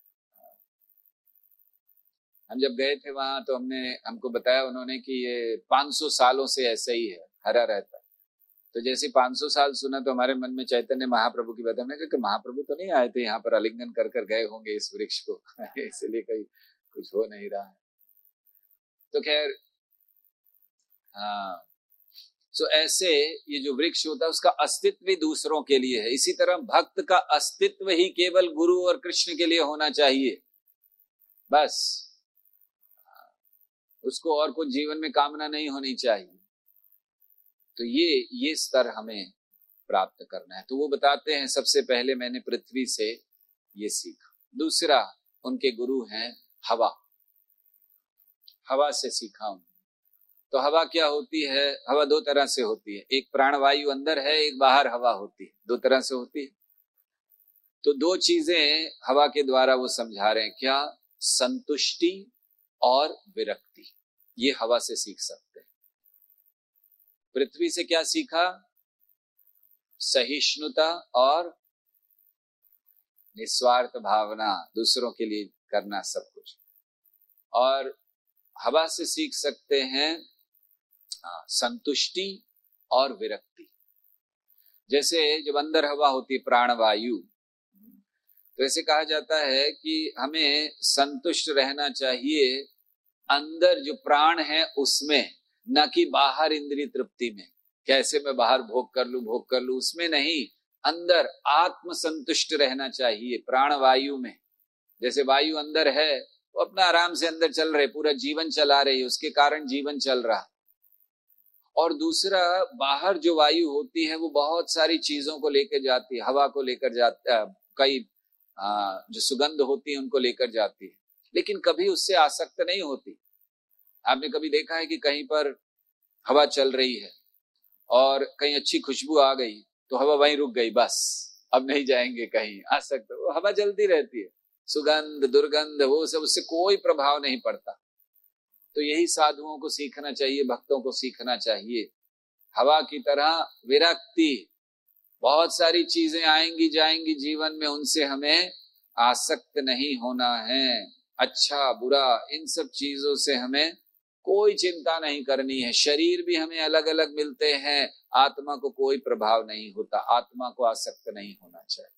हम जब गए थे वहां तो हमने हमको बताया उन्होंने कि ये पांच सौ सालों से ऐसा ही है, हरा रहता है। तो जैसे पांच सौ साल सुना तो हमारे मन में चैतन्य महाप्रभु की बात, हमने कहा कि महाप्रभु तो नहीं आए थे यहाँ पर, आलिंगन कर कर गए होंगे इस वृक्ष को इसलिए कहीं कुछ हो नहीं रहा है। तो खैर हाँ, सो ऐसे ये जो वृक्ष होता है उसका अस्तित्व भी दूसरों के लिए है। इसी तरह भक्त का अस्तित्व ही केवल गुरु और कृष्ण के लिए होना चाहिए, बस। उसको और कुछ जीवन में कामना नहीं होनी चाहिए। तो ये ये स्तर हमें प्राप्त करना है। तो वो बताते हैं सबसे पहले मैंने पृथ्वी से ये सीखा। दूसरा उनके गुरु हैं हवा, हवा से सीखा उन्होंने। तो हवा क्या होती है? हवा दो तरह से होती है, एक प्राणवायु अंदर है, एक बाहर हवा होती है, दो तरह से होती है। तो दो चीजें हवा के द्वारा वो समझा रहे हैं, क्या? संतुष्टि और विरक्ति, ये हवा से सीख सकते हैं। पृथ्वी से क्या सीखा? सहिष्णुता और निस्वार्थ भावना, दूसरों के लिए करना सब कुछ। और हवा से सीख सकते हैं संतुष्टि और विरक्ति। जैसे जब अंदर हवा होती है प्राणवायु, तो ऐसे कहा जाता है कि हमें संतुष्ट रहना चाहिए अंदर जो प्राण है उसमें, न कि बाहर इंद्रिय तृप्ति में। कैसे मैं बाहर भोग कर लूं भोग कर लूं उसमें नहीं, अंदर आत्म संतुष्ट रहना चाहिए प्राणवायु में। जैसे वायु अंदर है वो अपना आराम से अंदर चल रहे, पूरा जीवन चला रही है, उसके कारण जीवन चल रहा। और दूसरा बाहर जो वायु होती है वो बहुत सारी चीजों को लेकर जाती है, हवा को लेकर जाती है, कई जो सुगंध होती है उनको लेकर जाती है, लेकिन कभी उससे आसक्त नहीं होती। आपने कभी देखा है कि कहीं पर हवा चल रही है और कहीं अच्छी खुशबू आ गई तो हवा वहीं रुक गई, बस अब नहीं जाएंगे कहीं, आसक्त। वो हवा चलती रहती है, सुगंध दुर्गंध वो सब, उससे कोई प्रभाव नहीं पड़ता। तो यही साधुओं को सीखना चाहिए, भक्तों को सीखना चाहिए। हवा की तरह विरक्ति, बहुत सारी चीजें आएंगी जाएंगी जीवन में, उनसे हमें आसक्त नहीं होना है। अच्छा बुरा इन सब चीजों से हमें कोई चिंता नहीं करनी है। शरीर भी हमें अलग अलग मिलते हैं, आत्मा को कोई प्रभाव नहीं होता, आत्मा को आसक्त नहीं होना चाहिए।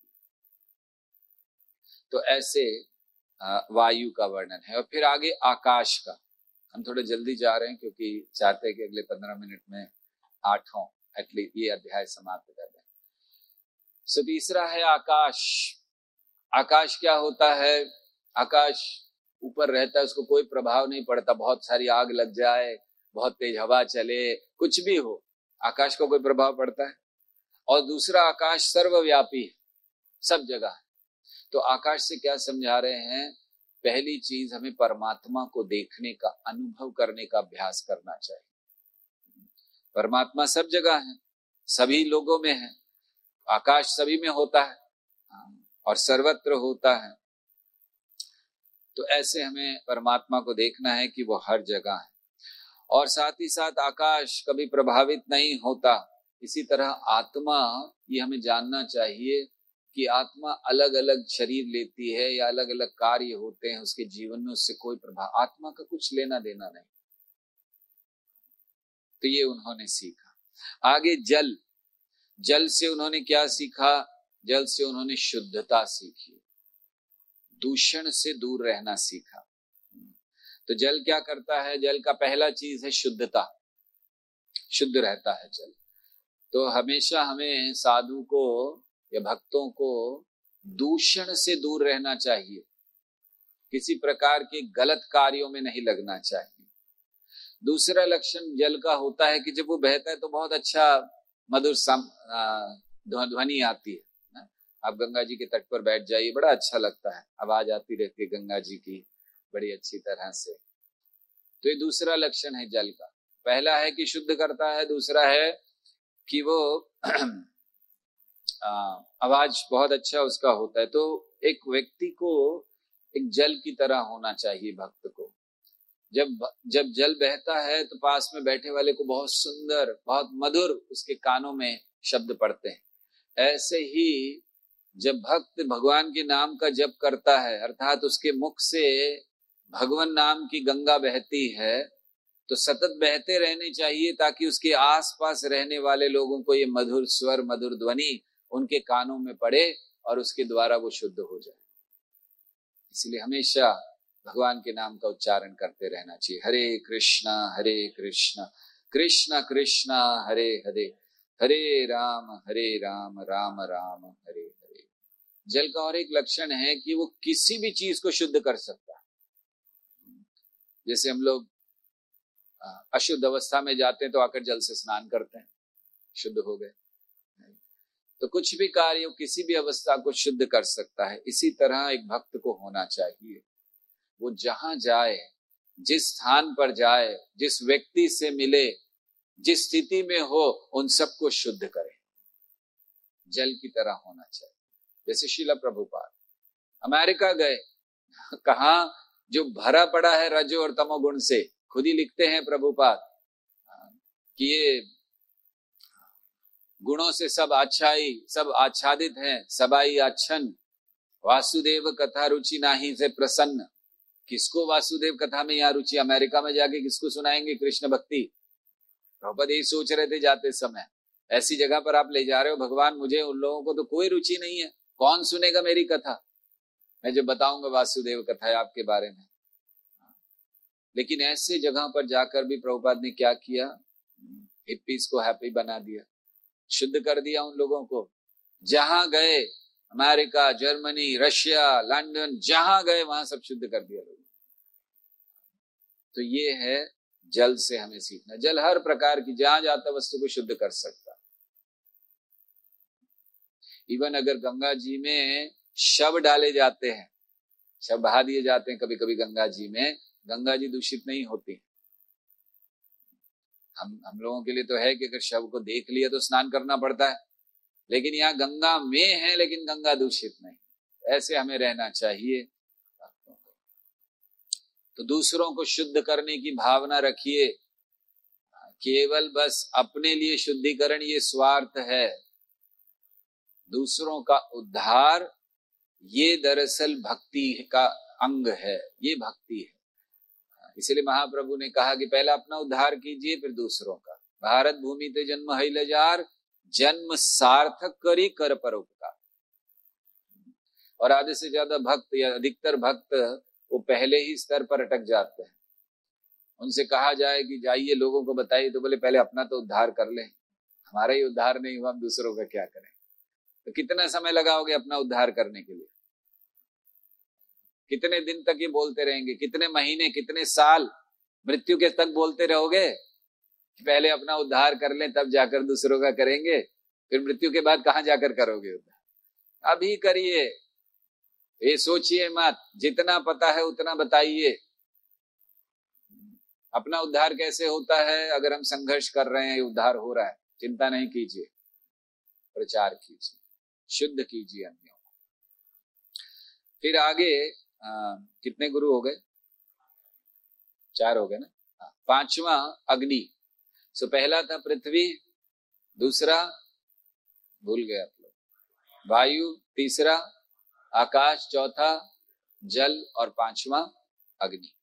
तो ऐसे वायु का वर्णन है। और फिर आगे आकाश का। हम थोड़े जल्दी जा रहे हैं क्योंकि चाहते हैं कि अगले पंद्रह मिनट में आठों एटलीस्ट ये अध्याय समाप्त कर दें। सो तीसरा है आकाश। आकाश क्या होता है? आकाश ऊपर रहता है, उसको कोई प्रभाव नहीं पड़ता, बहुत सारी आग लग जाए, बहुत तेज हवा चले, कुछ भी हो, आकाश को कोई प्रभाव पड़ता है? और दूसरा आकाश सर्वव्यापी है, सब जगह है। तो आकाश से क्या समझा रहे हैं? पहली चीज हमें परमात्मा को देखने का, अनुभव करने का अभ्यास करना चाहिए। परमात्मा सब जगह है, सभी लोगों में है, आकाश सभी में होता है और सर्वत्र होता है। तो ऐसे हमें परमात्मा को देखना है कि वो हर जगह है। और साथ ही साथ आकाश कभी प्रभावित नहीं होता। इसी तरह आत्मा, ये हमें जानना चाहिए कि आत्मा अलग अलग शरीर लेती है या अलग अलग कार्य होते हैं उसके जीवन में, उससे कोई प्रभाव, आत्मा का कुछ लेना देना नहीं। तो ये उन्होंने सीखा। आगे जल, जल से उन्होंने क्या सीखा? जल से उन्होंने शुद्धता सीखी, दूषण से दूर रहना सीखा। तो जल क्या करता है? जल का पहला चीज है शुद्धता, शुद्ध रहता है जल। तो हमेशा हमें साधु को या भक्तों को दूषण से दूर रहना चाहिए, किसी प्रकार के गलत कार्यों में नहीं लगना चाहिए। दूसरा लक्षण जल का होता है कि जब वो बहता है तो बहुत अच्छा मधुर ध्वनि आती है। आप गंगा जी के तट पर बैठ जाइए, बड़ा अच्छा लगता है, आवाज आती रहती है गंगा जी की बड़ी अच्छी तरह से। तो ये दूसरा लक्षण है जल का। पहला है कि शुद्ध करता है, दूसरा है कि वो आ, आवाज बहुत अच्छा उसका होता है। तो एक व्यक्ति को एक जल की तरह होना चाहिए भक्त को। जब जब जल बहता है तो पास में बैठे वाले को बहुत सुंदर, बहुत मधुर उसके कानों में शब्द पड़ते हैं। ऐसे ही जब भक्त भगवान के नाम का जप करता है, अर्थात उसके मुख से भगवान नाम की गंगा बहती है, तो सतत बहते रहने चाहिए ताकि उसके आसपास रहने वाले लोगों को ये मधुर स्वर, मधुर ध्वनि उनके कानों में पड़े और उसके द्वारा वो शुद्ध हो जाए। इसलिए हमेशा भगवान के नाम का उच्चारण करते रहना चाहिए। हरे कृष्णा हरे कृष्णा कृष्णा कृष्णा हरे हरे, हरे राम हरे राम राम राम हरे हरे। जल का और एक लक्षण है कि वो किसी भी चीज को शुद्ध कर सकता है। जैसे हम लोग अशुद्ध अवस्था में जाते हैं तो आकर जल से स्नान करते हैं, शुद्ध हो गए। तो कुछ भी कार्य किसी भी अवस्था को शुद्ध कर सकता है। इसी तरह एक भक्त को होना चाहिए, वो जहां जाए, जिस स्थान पर जाए, जिस व्यक्ति से मिले, जिस स्थिति में हो, उन सबको शुद्ध करे, जल की तरह होना चाहिए। जैसे श्रील प्रभुपाद अमेरिका गए, कहा जो भरा पड़ा है रजो और तमोगुण से, खुद ही लिखते हैं प्रभुपाद कि ये गुणों से सब अच्छाई, सब आच्छादित हैं, सबाई आच्छन, वासुदेव कथा रुचि नाही से प्रसन्न। किसको वासुदेव कथा में यहाँ रुचि? अमेरिका में जाके किसको सुनाएंगे कृष्ण भक्ति? प्रभुपाद यही सोच रहे थे जाते समय, ऐसी जगह पर आप ले जा रहे हो भगवान, मुझे उन लोगों को तो कोई रुचि नहीं है, कौन सुनेगा मेरी कथा? मैं जो बताऊंगा वासुदेव कथा है आपके बारे में। लेकिन ऐसे जगह पर जाकर भी प्रभुपाद ने क्या किया? हिप्पीज को हैप्पी बना दिया, शुद्ध कर दिया उन लोगों को। जहां गए, अमेरिका, जर्मनी, रशिया, लंदन, जहां गए वहां सब शुद्ध कर दिया लोगों। तो ये है जल से हमें सीखना। जल हर प्रकार की जहां जाता वस्तु को शुद्ध कर सकता। इवन अगर गंगा जी में शव डाले जाते हैं, शव बहा दिए जाते हैं कभी कभी गंगा जी में, गंगा जी दूषित नहीं होती। हम हम लोगों के लिए तो है कि अगर शव को देख लिया तो स्नान करना पड़ता है, लेकिन यहाँ गंगा में है लेकिन गंगा दूषित नहीं। ऐसे हमें रहना चाहिए। तो दूसरों को शुद्ध करने की भावना रखिए। केवल बस अपने लिए शुद्धिकरण ये स्वार्थ है, दूसरों का उद्धार ये दरअसल भक्ति का अंग है, ये भक्ति है। इसलिए महाप्रभु ने कहा कि पहला अपना उद्धार कीजिए फिर दूसरों का। भारत भूमि ते जन्म है लजार, जन्म सार्थक करी कर परोपकार। और आधे से ज्यादा भक्त या अधिकतर भक्त वो पहले ही स्तर पर अटक जाते हैं। उनसे कहा जाए कि जाइए लोगों को बताइए, तो बोले पहले अपना तो उद्धार कर लें, हमारा ही उद्धार नहीं हुआ, हम दूसरों का क्या करें? तो कितना समय लगाओगे अपना उद्धार करने के लिए? कितने दिन तक ये बोलते रहेंगे? कितने महीने, कितने साल, मृत्यु के तक बोलते रहोगे कि पहले अपना उद्धार कर लें तब जाकर दूसरों का करेंगे? फिर मृत्यु के बाद कहां जाकर करोगे उद्धार? अभी करिए, ये सोचिए मत, जितना पता है उतना बताइए। अपना उद्धार कैसे होता है? अगर हम संघर्ष कर रहे हैं, उद्धार हो रहा है, चिंता नहीं कीजिए, प्रचार कीजिए, शुद्ध कीजिए अन्यों को। फिर आगे आ, कितने गुरु हो गए? चार हो गए ना। पांचवा अग्नि। सो पहला था पृथ्वी, दूसरा भूल गए आप लोग, वायु, तीसरा आकाश, चौथा जल और पांचवा अग्नि।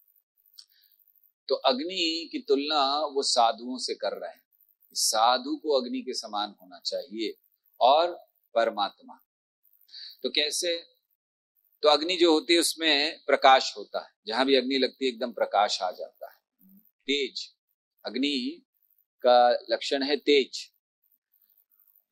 तो अग्नि की तुलना वो साधुओं से कर रहे हैं। साधु को अग्नि के समान होना चाहिए और परमात्मा। तो कैसे? तो अग्नि जो होती है उसमें प्रकाश होता है, जहां भी अग्नि लगती है एकदम प्रकाश आ जाता है, तेज। अग्नि का लक्षण है तेज।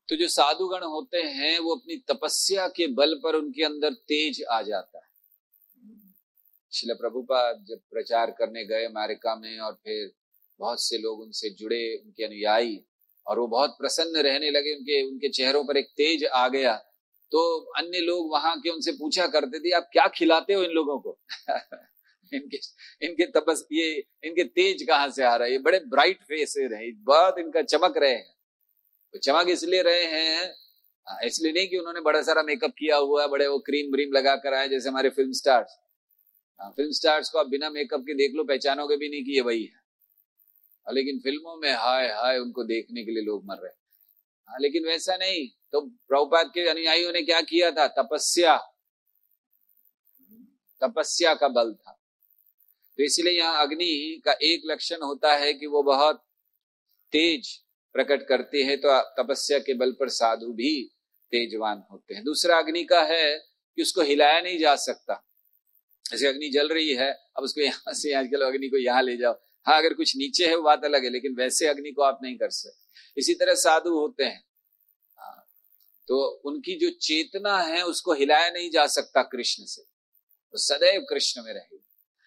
तो जो साधुगण होते हैं वो अपनी तपस्या के बल पर उनके अंदर तेज आ जाता है। श्रील प्रभुपाद जब प्रचार करने गए अमेरिका में और फिर बहुत से लोग उनसे जुड़े, उनके अनुयायी, और वो बहुत प्रसन्न रहने लगे, उनके उनके चेहरों पर एक तेज आ गया। तो अन्य लोग वहां के उनसे पूछा करते थे, आप क्या खिलाते हो इन लोगों को? इनके इनके तपस ये इनके तेज कहाँ से आ रहा है? ये बड़े ब्राइट फेस रहे, बहुत इनका चमक रहे हैं। तो चमक इसलिए रहे हैं, इसलिए नहीं कि उन्होंने बड़ा सारा मेकअप किया हुआ, बड़े वो क्रीम व्रीम लगा कर आए जैसे हमारे फिल्म स्टार्स। फिल्म स्टार्स को आप बिना मेकअप के देख लो, पहचानोगे भी नहीं कि ये वही है। लेकिन फिल्मों में हाय हाय उनको देखने के लिए लोग मर रहे हैं। लेकिन वैसा नहीं। तो प्रभुपाद के अनुयायियों ने क्या किया था? तपस्या, तपस्या का बल था। तो इसलिए यहाँ अग्नि का एक लक्षण होता है कि वो बहुत तेज प्रकट करते हैं, तो तपस्या के बल पर साधु भी तेजवान होते हैं। दूसरा अग्नि का है कि उसको हिलाया नहीं जा सकता। जैसे अग्नि जल रही है, अब उसको यहां से आजकल अग्नि को यहाँ ले जाओ, हाँ अगर कुछ नीचे है वो बात अलग है, लेकिन वैसे अग्नि को आप नहीं कर सकते। इसी तरह साधु होते हैं, तो उनकी जो चेतना है उसको हिलाया नहीं जा सकता कृष्ण से, वो सदैव कृष्ण में रहेगी।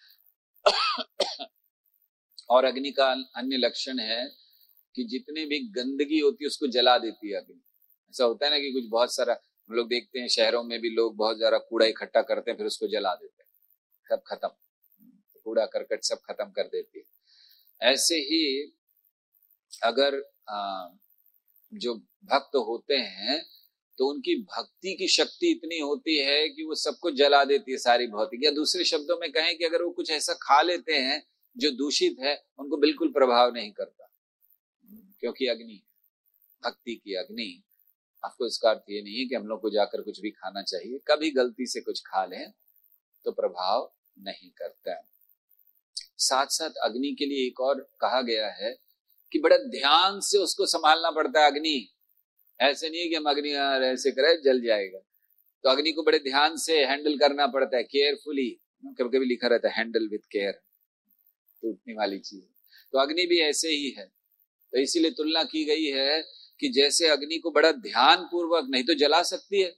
और अग्नि का अन्य लक्षण है कि जितने भी गंदगी होती है उसको जला देती है अग्नि। ऐसा होता है ना कि कुछ बहुत सारा हम लोग देखते हैं शहरों में भी लोग बहुत ज्यादा कूड़ा इकट्ठा करते हैं, फिर उसको जला देते हैं, सब खत्म, कूड़ा करकट सब खत्म कर देती है। ऐसे ही अगर आ, जो भक्त होते हैं तो उनकी भक्ति की शक्ति इतनी होती है कि वो सबको जला देती है, सारी भौतिक। या दूसरे शब्दों में कहें कि अगर वो कुछ ऐसा खा लेते हैं जो दूषित है, उनको बिल्कुल प्रभाव नहीं करता, क्योंकि अग्नि, भक्ति की अग्नि। आपको इसका अर्थ ये नहीं है कि हम लोग को जाकर कुछ भी खाना चाहिए, कभी गलती से कुछ खा लें तो प्रभाव नहीं करता है। साथ साथ अग्नि के लिए एक और कहा गया है कि बड़ा ध्यान से उसको संभालना पड़ता है अग्नि। ऐसे नहीं है कि हम अग्नि ऐसे करें जल जाएगा, तो अग्नि को बड़े ध्यान से हैंडल करना पड़ता है, केयरफुली। कभी कभी लिखा रहता है हैंडल विथ केयर, टूटने वाली चीज। तो अग्नि भी ऐसे ही है। तो इसीलिए तुलना की गई है कि जैसे अग्नि को बड़ा ध्यान पूर्वक, नहीं तो जला सकती है।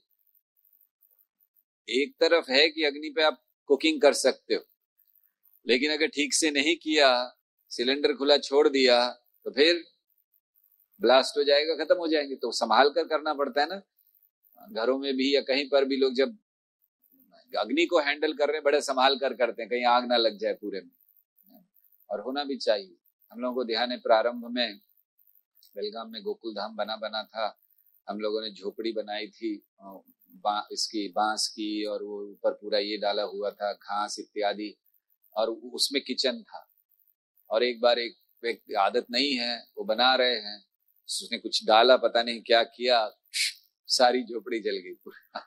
एक तरफ है कि अग्नि पे आप कुकिंग कर सकते हो, लेकिन अगर ठीक से नहीं किया, सिलेंडर खुला छोड़ दिया, तो फिर ब्लास्ट हो जाएगा, खत्म हो जाएंगे। तो संभाल कर करना पड़ता है ना। घरों में भी या कहीं पर भी लोग जब अग्नि को हैंडल कर रहे हैं, बड़े संभाल कर करते हैं, कहीं आग ना लग जाए पूरे में, और होना भी चाहिए। हम लोगों को ध्यान है प्रारंभ में बेलगाम में गोकुल धाम बना बना था, हम लोगों ने झोपड़ी बनाई थी बा, इसकी बांस की, और वो ऊपर पूरा ये डाला हुआ था घास इत्यादि, और उसमें किचन था। और एक बार एक व्यक्ति, आदत नहीं है, वो बना रहे हैं, उसने कुछ डाला, पता नहीं क्या किया, सारी झोपड़ी जल गई।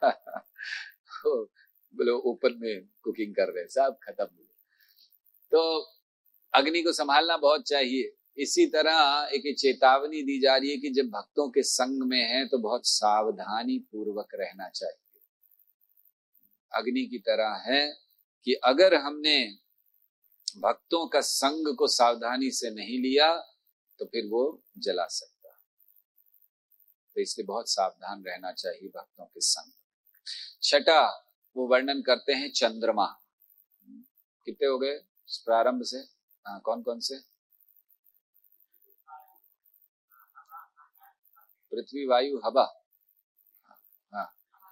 बोलो ओपन में कुकिंग कर रहे, सब खत्म हो गया। तो अग्नि को संभालना बहुत चाहिए। इसी तरह एक चेतावनी दी जा रही है कि जब भक्तों के संग में है तो बहुत सावधानी पूर्वक रहना चाहिए। अग्नि की तरह है कि अगर हमने भक्तों का संग को सावधानी से नहीं लिया तो फिर वो जला सकता है। तो इसलिए बहुत सावधान रहना चाहिए भक्तों के संग। छठा वो वर्णन करते हैं चंद्रमा। कितने हो गए प्रारंभ से? हाँ, कौन कौन से? पृथ्वी, वायु, हवा। हाँ,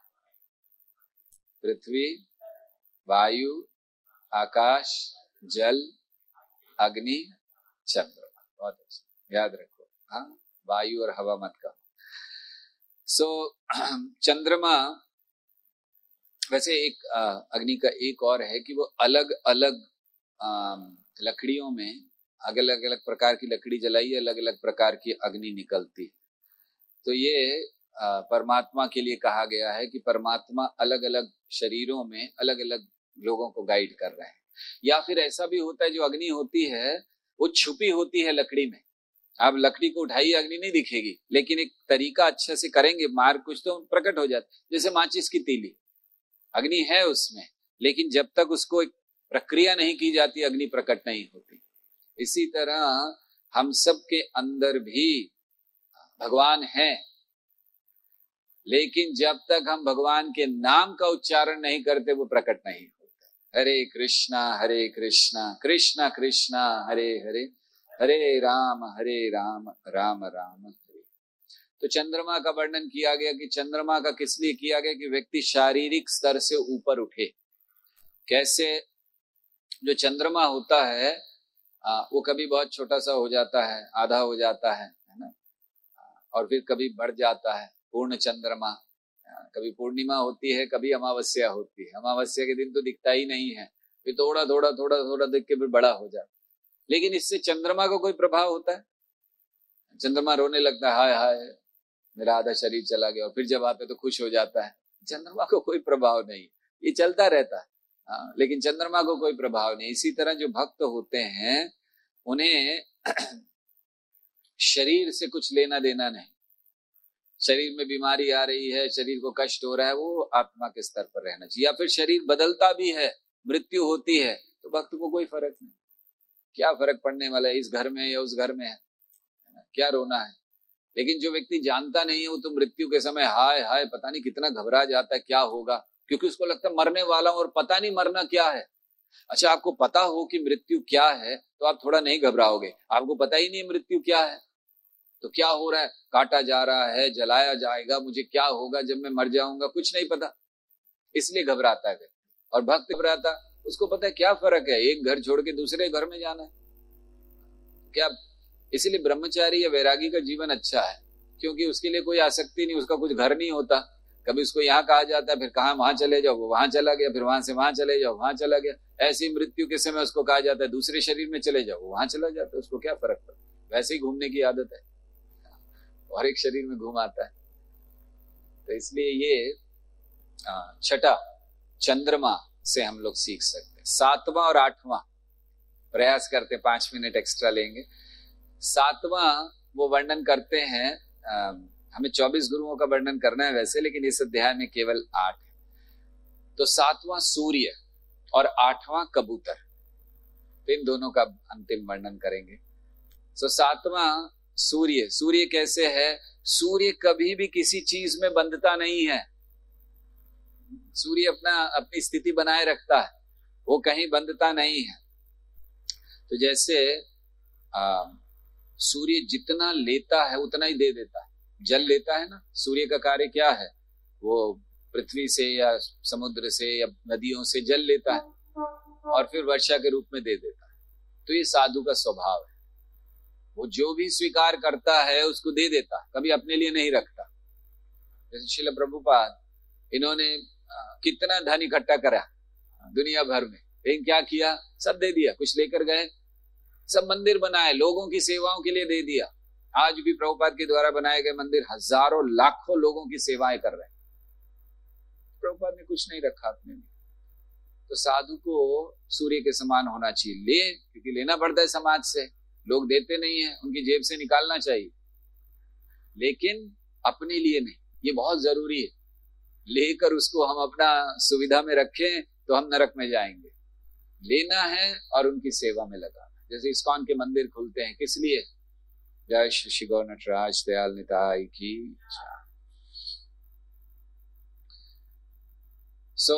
पृथ्वी, वायु, आकाश, जल, अग्नि, चंद्रमा। बहुत अच्छा, याद रखो। हाँ, वायु और हवा मत कहो। सो so, चंद्रमा वैसे एक अग्नि का एक और है कि वो अलग अलग लकड़ियों में अलग अलग प्रकार की लकड़ी जलाई, अलग अलग प्रकार की अग्नि निकलती। तो ये आ, परमात्मा के लिए कहा गया है कि परमात्मा अलग अलग शरीरों में अलग अलग लोगों को गाइड कर रहे हैं। या फिर ऐसा भी होता है जो अग्नि होती है वो छुपी होती है लकड़ी में। आप लकड़ी को उठाइए, अग्नि नहीं दिखेगी, लेकिन एक तरीका अच्छे से करेंगे, मार कुछ तो प्रकट हो जाता। जैसे माचिस की तीली, अग्नि है उसमें, लेकिन जब तक उसको एक प्रक्रिया नहीं की जाती अग्नि प्रकट नहीं होती। इसी तरह हम सब के अंदर भी भगवान है, लेकिन जब तक हम भगवान के नाम का उच्चारण नहीं करते वो प्रकट नहीं होता। हरे कृष्णा हरे कृष्णा कृष्णा कृष्णा हरे हरे हरे राम हरे राम राम राम हरे। तो चंद्रमा का वर्णन किया गया कि चंद्रमा का किस लिए किया गया कि व्यक्ति शारीरिक स्तर से ऊपर उठे। कैसे? जो चंद्रमा होता है आ, वो कभी बहुत छोटा सा हो जाता है, आधा हो जाता है, है ना, और फिर कभी बढ़ जाता है। पूर्ण चंद्रमा, कभी पूर्णिमा होती है, कभी अमावस्या होती है। अमावस्या के दिन तो दिखता ही नहीं है, फिर थोड़ा थोड़ा थोड़ा थोड़ा दिख के फिर बड़ा हो जाता है। लेकिन इससे चंद्रमा को कोई प्रभाव होता है? चंद्रमा रोने लगता है, हाय हाय मेरा आधा शरीर चला गया, और फिर जब आते तो खुश हो जाता है। चंद्रमा को कोई प्रभाव नहीं, ये चलता रहता है। हाँ, लेकिन चंद्रमा को कोई प्रभाव नहीं। इसी तरह जो भक्त होते हैं उन्हें शरीर से कुछ लेना देना नहीं। शरीर में बीमारी आ रही है, शरीर को कष्ट हो रहा है, वो आत्मा के स्तर पर रहना चाहिए। या फिर शरीर बदलता भी है, मृत्यु होती है, तो भक्त को कोई फर्क नहीं। क्या फर्क पड़ने वाला है, इस घर में या उस घर में है, क्या रोना है। लेकिन जो व्यक्ति जानता नहीं है वो तो मृत्यु के समय हाय हाय पता नहीं कितना घबरा जाता है, क्या होगा, क्योंकि उसको लगता है मरने वाला हूं और पता नहीं मरना क्या है। अच्छा, आपको पता हो कि मृत्यु क्या है तो आप थोड़ा नहीं घबराओगे। आपको पता ही नहीं मृत्यु क्या है तो क्या हो रहा है, काटा जा रहा है, जलाया जाएगा, मुझे क्या होगा जब मैं मर जाऊंगा, कुछ नहीं पता, इसलिए घबराता है। और भक्त घबराता, उसको पता है क्या फर्क है, एक घर छोड़ के दूसरे घर में जाना है क्या। इसीलिए ब्रह्मचारी या वैरागी का जीवन अच्छा है, क्योंकि उसके लिए कोई आसक्ति नहीं, उसका कुछ घर नहीं होता। कभी उसको यहाँ कहा जाता है, फिर कहा वहां चले जाओ, वो वहां चला गया, फिर वहां से वहां चले जाओ, वहां चला गया। ऐसी मृत्यु के समय उसको कहा जाता है दूसरे शरीर में चले जाओ, वो वहां चला जाता है, उसको क्या फर्क पड़ता। वैसे ही घूमने की आदत है और एक शरीर में घूम आता है। तो इसलिए ये छठा चंद्रमा से हम लोग सीख सकते हैं। सातवां और आठवां प्रयास करते, पांच मिनट एक्स्ट्रा लेंगे। सातवां वो वर्णन करते हैं, आ, हमें चौबीस गुरुओं का वर्णन करना है वैसे, लेकिन इस अध्याय में केवल आठ है। तो सातवां सूर्य और आठवां कबूतर, तो इन दोनों का अंतिम वर्णन करेंगे। तो सातवां सूर्य, सूर्य कैसे है? सूर्य कभी भी किसी चीज में बंधता नहीं है। सूर्य अपना अपनी स्थिति बनाए रखता है, वो कहीं बंधता नहीं है। तो जैसे आ, सूर्य जितना लेता है उतना ही दे देता है। जल लेता है ना, सूर्य का कार्य क्या है, वो पृथ्वी से या समुद्र से या नदियों से जल लेता है और फिर वर्षा के रूप में दे देता है। तो ये साधु का स्वभाव है, वो जो भी स्वीकार करता है उसको दे देता, कभी अपने लिए नहीं रखता। जैसे श्रील प्रभुपाद, इन्होंने कितना धन इकट्ठा करा दुनिया भर में, लेकिन क्या किया, सब दे दिया, कुछ लेकर गए, सब मंदिर बनाए, लोगों की सेवाओं के लिए दे दिया। आज भी प्रभुपाद के द्वारा बनाए गए मंदिर हजारों लाखों लोगों की सेवाएं कर रहे हैं। प्रभुपाद ने कुछ नहीं रखा अपने लिए। तो साधु को सूर्य के समान होना चाहिए, ले, क्योंकि लेना पड़ता है समाज से, लोग देते नहीं है, उनकी जेब से निकालना चाहिए, लेकिन अपने लिए नहीं। ये बहुत जरूरी है, लेकर उसको हम अपना सुविधा में रखें तो हम नरक में जाएंगे। लेना है और उनकी सेवा में लगाना। जैसे इस्कॉन के मंदिर खुलते हैं, किस लिए? जय श्री गौर नटराज दयाल निताई की। सो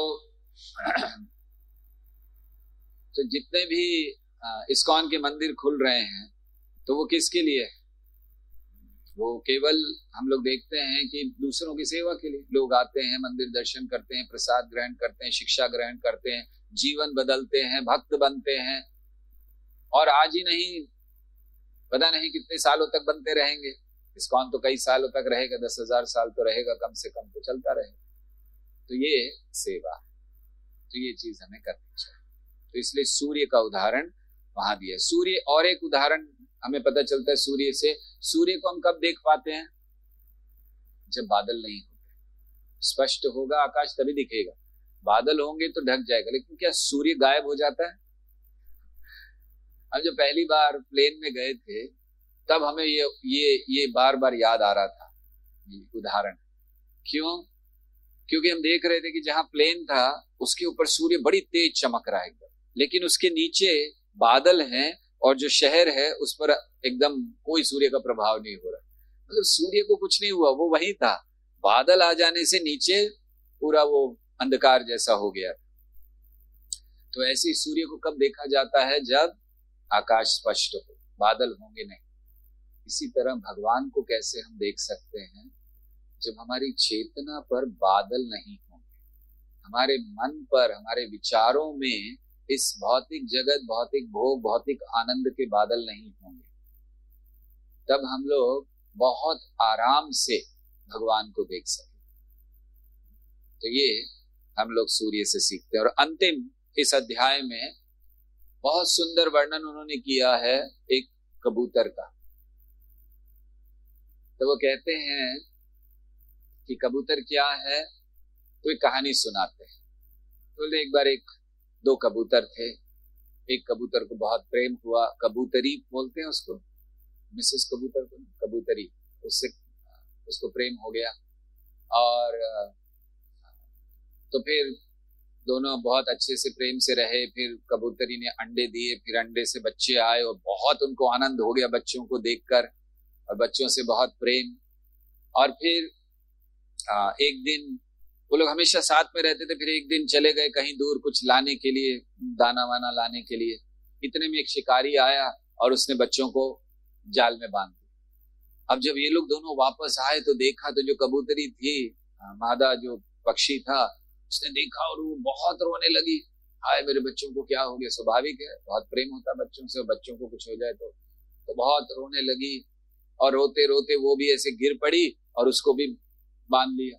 तो जितने भी इस्कॉन के मंदिर खुल रहे हैं तो वो किसके लिए है? वो केवल हम लोग देखते हैं कि दूसरों की सेवा के लिए लोग आते हैं, मंदिर दर्शन करते हैं, प्रसाद ग्रहण करते हैं, शिक्षा ग्रहण करते हैं, जीवन बदलते हैं, भक्त बनते हैं। और आज ही नहीं, पता नहीं कितने सालों तक बनते रहेंगे। इस्कॉन तो कई सालों तक रहेगा, दस हजार साल तो रहेगा कम से कम, तो चलता रहेगा। तो ये सेवा, तो ये चीज हमें करनी चाहिए। तो इसलिए सूर्य का उदाहरण वहां दिया। सूर्य और एक उदाहरण हमें पता चलता है सूर्य से। सूर्य को हम कब देख पाते हैं? जब बादल नहीं होते। स्पष्ट होगा आकाश तभी दिखेगा, बादल होंगे तो ढक जाएगा। लेकिन क्या सूर्य गायब हो जाता है? हम जब पहली बार प्लेन में गए थे तब हमें ये ये ये बार बार याद आ रहा था उदाहरण। क्यों? क्योंकि हम देख रहे थे कि जहां प्लेन था उसके ऊपर सूर्य बड़ी तेज चमक रहा है एकदम, लेकिन उसके नीचे बादल हैं और जो शहर है उस पर एकदम कोई सूर्य का प्रभाव नहीं हो रहा। मतलब सूर्य को कुछ नहीं हुआ, वो वही था, बादल आ जाने से नीचे पूरा वो अंधकार जैसा हो गया। तो ऐसे ही सूर्य को कब देखा जाता है? जब आकाश स्पष्ट हो, बादल होंगे नहीं। इसी तरह भगवान को कैसे हम देख सकते हैं? जब हमारी चेतना पर बादल नहीं होंगे, हमारे मन पर, हमारे विचारों में इस भौतिक जगत, भौतिक भोग, भौतिक आनंद के बादल नहीं होंगे, तब हम लोग बहुत आराम से भगवान को देख सके। तो ये हम लोग सूर्य से सीखते हैं। और अंतिम इस अध्याय में बहुत सुंदर वर्णन उन्होंने किया है एक कबूतर का। तो वो कहते हैं कि कबूतर क्या है, तो एक कहानी सुनाते हैं। तो एक बार एक दो कबूतर थे, एक कबूतर को बहुत प्रेम हुआ, कबूतरी बोलते हैं उसको, मिसेस कबूतर को, कबूतरी, उससे उसको प्रेम हो गया। और तो फिर दोनों बहुत अच्छे से प्रेम से रहे। फिर कबूतरी ने अंडे दिए, फिर अंडे से बच्चे आए और बहुत उनको आनंद हो गया बच्चों को देखकर, और बच्चों से बहुत प्रेम। और फिर आ, एक दिन वो लोग हमेशा साथ में रहते थे, फिर एक दिन चले गए कहीं दूर कुछ लाने के लिए, दाना वाना लाने के लिए। इतने में एक शिकारी आया और उसने बच्चों को जाल में बांध दिया। अब जब ये लोग दोनों वापस आए तो देखा तो जो कबूतरी थी, मादा जो पक्षी था, उसने देखा और वो बहुत रोने लगी। हाय मेरे बच्चों को क्या हो गया। स्वाभाविक है, बहुत प्रेम होता बच्चों से, बच्चों को कुछ हो जाए तो तो बहुत रोने लगी। और रोते रोते वो भी ऐसे गिर पड़ी और उसको भी बांध लिया।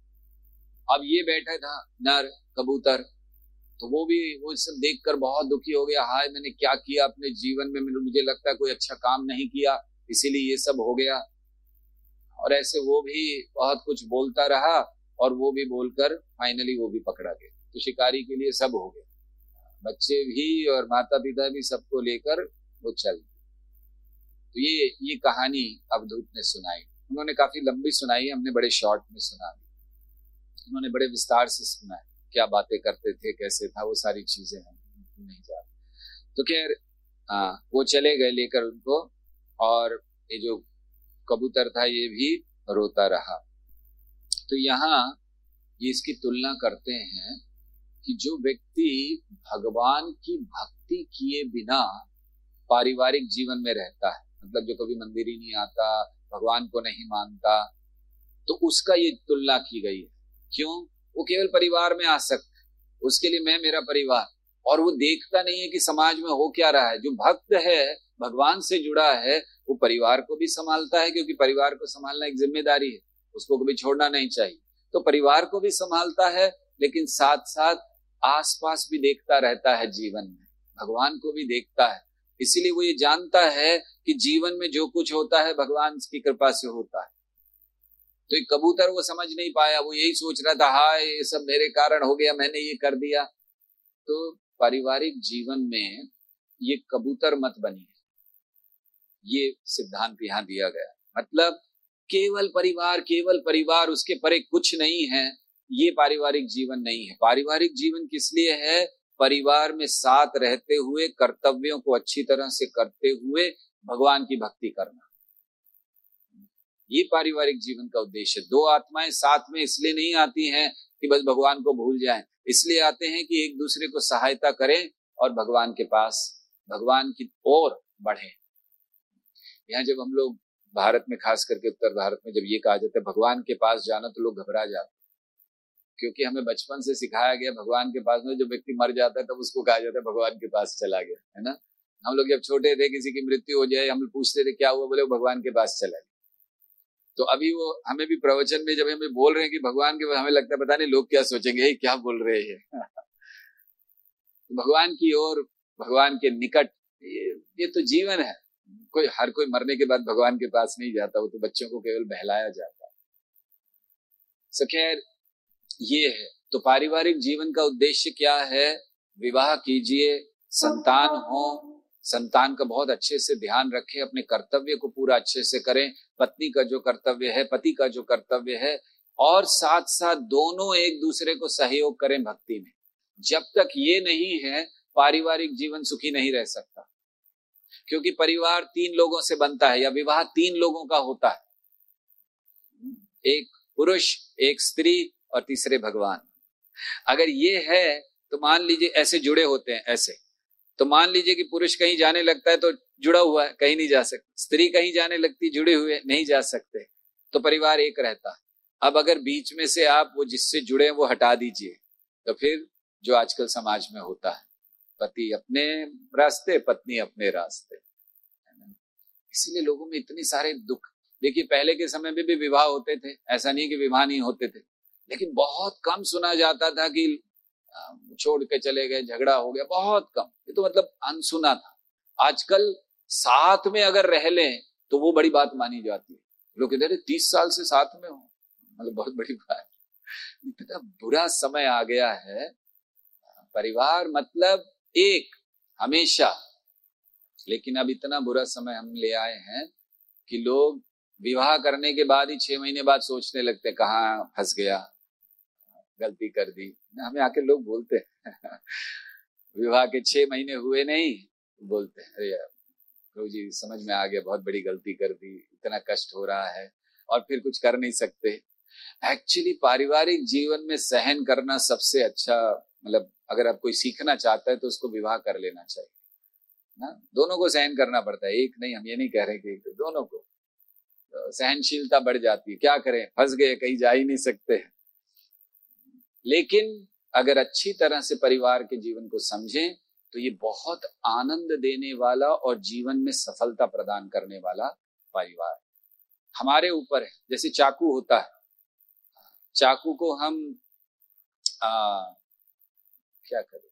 अब ये बैठा था नर कबूतर, तो वो भी वो सब देखकर बहुत दुखी हो गया। हाय मैंने क्या किया अपने जीवन में, मुझे लगता है कोई अच्छा काम नहीं किया, इसीलिए ये सब हो गया। और ऐसे वो भी बहुत कुछ बोलता रहा और वो भी बोलकर फाइनली वो भी पकड़ा गया। तो शिकारी के लिए सब हो गया, बच्चे भी और माता पिता भी, सबको लेकर वो चल गए। तो ये ये कहानी अवधूत ने सुनाई। उन्होंने काफी लंबी सुनाई, हमने बड़े शॉर्ट में सुना दी। उन्होंने बड़े विस्तार से सुना है, क्या बातें करते थे, कैसे था, वो सारी चीजें हम नहीं जानते। तो खैर वो चले गए लेकर उनको, और ये जो कबूतर था ये भी रोता रहा। तो यहाँ ये इसकी तुलना करते हैं कि जो व्यक्ति भगवान की भक्ति किए बिना पारिवारिक जीवन में रहता है, मतलब जो कभी मंदिर ही नहीं आता, भगवान को नहीं मानता, तो उसका ये तुलना की गई है। क्यों? वो केवल परिवार में आसक्त, उसके लिए मैं मेरा परिवार, और वो देखता नहीं है कि समाज में हो क्या रहा है। जो भक्त है, भगवान से जुड़ा है, वो परिवार को भी संभालता है, क्योंकि परिवार को संभालना एक जिम्मेदारी है, उसको कभी छोड़ना नहीं चाहिए। तो परिवार को भी संभालता है, लेकिन साथ साथ आसपास भी देखता रहता है, जीवन में भगवान को भी देखता है। इसीलिए वो ये जानता है कि जीवन में जो कुछ होता है भगवान की कृपा से होता है। तो एक कबूतर वो समझ नहीं पाया, वो यही सोच रहा था, हाय ये सब मेरे कारण हो गया, मैंने ये कर दिया। तो पारिवारिक जीवन में ये कबूतर मत बनिए, ये सिद्धांत यहाँ दिया गया। मतलब केवल परिवार, केवल परिवार, उसके परे कुछ नहीं है, ये पारिवारिक जीवन नहीं है। पारिवारिक जीवन किस लिए है? परिवार में साथ रहते हुए, कर्तव्यों को अच्छी तरह से करते हुए भगवान की भक्ति करना, ये पारिवारिक जीवन का उद्देश्य है। दो आत्माएं साथ में इसलिए नहीं आती हैं कि बस भगवान को भूल जाएं, इसलिए आते हैं कि एक दूसरे को सहायता करें और भगवान के पास, भगवान की ओर बढ़े। यहाँ जब हम लोग भारत में, खास करके उत्तर भारत में, जब ये कहा जाता है भगवान के पास जाना, तो लोग घबरा जाते, क्योंकि हमें बचपन से सिखाया गया भगवान के पास में, जब व्यक्ति मर जाता है तब उसको कहा जाता है भगवान के पास चला गया, है ना। हम लोग जब छोटे थे, किसी की मृत्यु हो जाए, हम लोग पूछते थे क्या हुआ, बोले वो भगवान के पास चला गया। तो अभी वो हमें भी प्रवचन में जब हमें बोल रहे हैं कि भगवान के, हमें लगता है पता नहीं लोग क्या सोचेंगे, क्या बोल रहे हैं। भगवान की ओर, भगवान के निकट, ये, ये तो जीवन है। कोई, हर कोई मरने के बाद भगवान के पास नहीं जाता, वो तो बच्चों को केवल बहलाया जाता है। सो खैर ये है। तो पारिवारिक जीवन का उद्देश्य क्या है? विवाह कीजिए, संतान हो, संतान का बहुत अच्छे से ध्यान रखें, अपने कर्तव्य को पूरा अच्छे से करें, पत्नी का जो कर्तव्य है, पति का जो कर्तव्य है, और साथ साथ दोनों एक दूसरे को सहयोग करें भक्ति में। जब तक ये नहीं है, पारिवारिक जीवन सुखी नहीं रह सकता, क्योंकि परिवार तीन लोगों से बनता है, या विवाह तीन लोगों का होता है। एक पुरुष, एक स्त्री और तीसरे भगवान। अगर ये है तो मान लीजिए ऐसे जुड़े होते हैं ऐसे, तो मान लीजिए कि पुरुष कहीं जाने लगता है तो जुड़ा हुआ है, कहीं नहीं जा सकता, स्त्री कहीं जाने लगती जुड़े हुए नहीं जा सकते, तो परिवार एक रहता। अब अगर बीच में से आप वो जिससे जुड़े हैं वो हटा दीजिए, तो फिर जो आजकल समाज में होता है, पति अपने रास्ते, पत्नी अपने रास्ते, इसलिए लोगों में इतने सारे दुख। देखिए पहले के समय में भी विवाह होते थे, ऐसा नहीं कि विवाह नहीं होते थे, लेकिन बहुत कम सुना जाता था कि छोड़ के चले गए, झगड़ा हो गया, बहुत कम। ये तो मतलब अनसुना था। आजकल साथ में अगर रह लें तो वो बड़ी बात मानी जाती है। लोग कहते हैं तीस साल से साथ में हो, मतलब बहुत बड़ी बात। इतना बुरा समय आ गया है। परिवार मतलब एक हमेशा, लेकिन अब इतना बुरा समय हम ले आए हैं कि लोग विवाह करने के बाद ही छह महीने बाद सोचने लगते कहाँ फंस गया, गलती कर दी। हमें आके लोग बोलते हैं विवाह के छह महीने हुए नहीं, बोलते हैं अरे प्रभु जी समझ में आ गया, बहुत बड़ी गलती कर दी, इतना कष्ट हो रहा है, और फिर कुछ कर नहीं सकते। एक्चुअली पारिवारिक जीवन में सहन करना सबसे अच्छा, मतलब अगर आप कोई सीखना चाहता है तो उसको विवाह कर लेना चाहिए ना। दोनों को सहन करना पड़ता है, एक नहीं, हम ये नहीं कह रहे कि दोनों को। तो सहनशीलता बढ़ जाती है, क्या करें, फंस गए, कहीं जा ही नहीं सकते। लेकिन अगर अच्छी तरह से परिवार के जीवन को समझें तो ये बहुत आनंद देने वाला और जीवन में सफलता प्रदान करने वाला परिवार हमारे ऊपर है। जैसे चाकू होता है, चाकू को हम आ, क्या करें,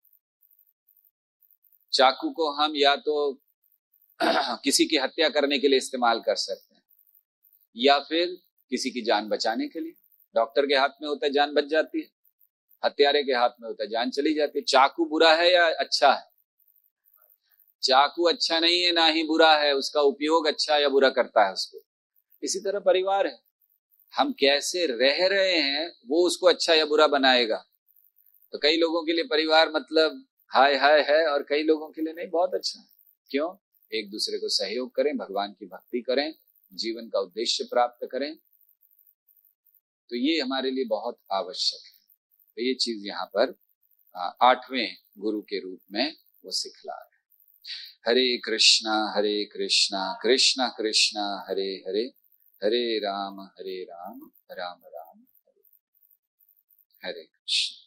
चाकू को हम या तो किसी की हत्या करने के लिए इस्तेमाल कर सकते हैं, या फिर किसी की जान बचाने के लिए। डॉक्टर के हाथ में होता है, जान बच जाती है, हत्यारे के हाथ में होता है, जान चली जाती है। चाकू बुरा है या अच्छा है? चाकू अच्छा नहीं है, ना ही बुरा है, उसका उपयोग अच्छा या बुरा करता है उसको। इसी तरह परिवार है, हम कैसे रह रहे हैं वो उसको अच्छा या बुरा बनाएगा। तो कई लोगों के लिए परिवार मतलब हाय हाय है, और कई लोगों के लिए नहीं, बहुत अच्छा है। क्यों? एक दूसरे को सहयोग करें, भगवान की भक्ति करें, जीवन का उद्देश्य प्राप्त करें, तो ये हमारे लिए बहुत आवश्यक है। तो ये चीज यहाँ पर आठवें गुरु के रूप में वो सिखला रहे। हरे कृष्णा हरे कृष्णा कृष्णा कृष्णा हरे हरे, हरे राम हरे राम राम राम हरे हरे। कृष्ण।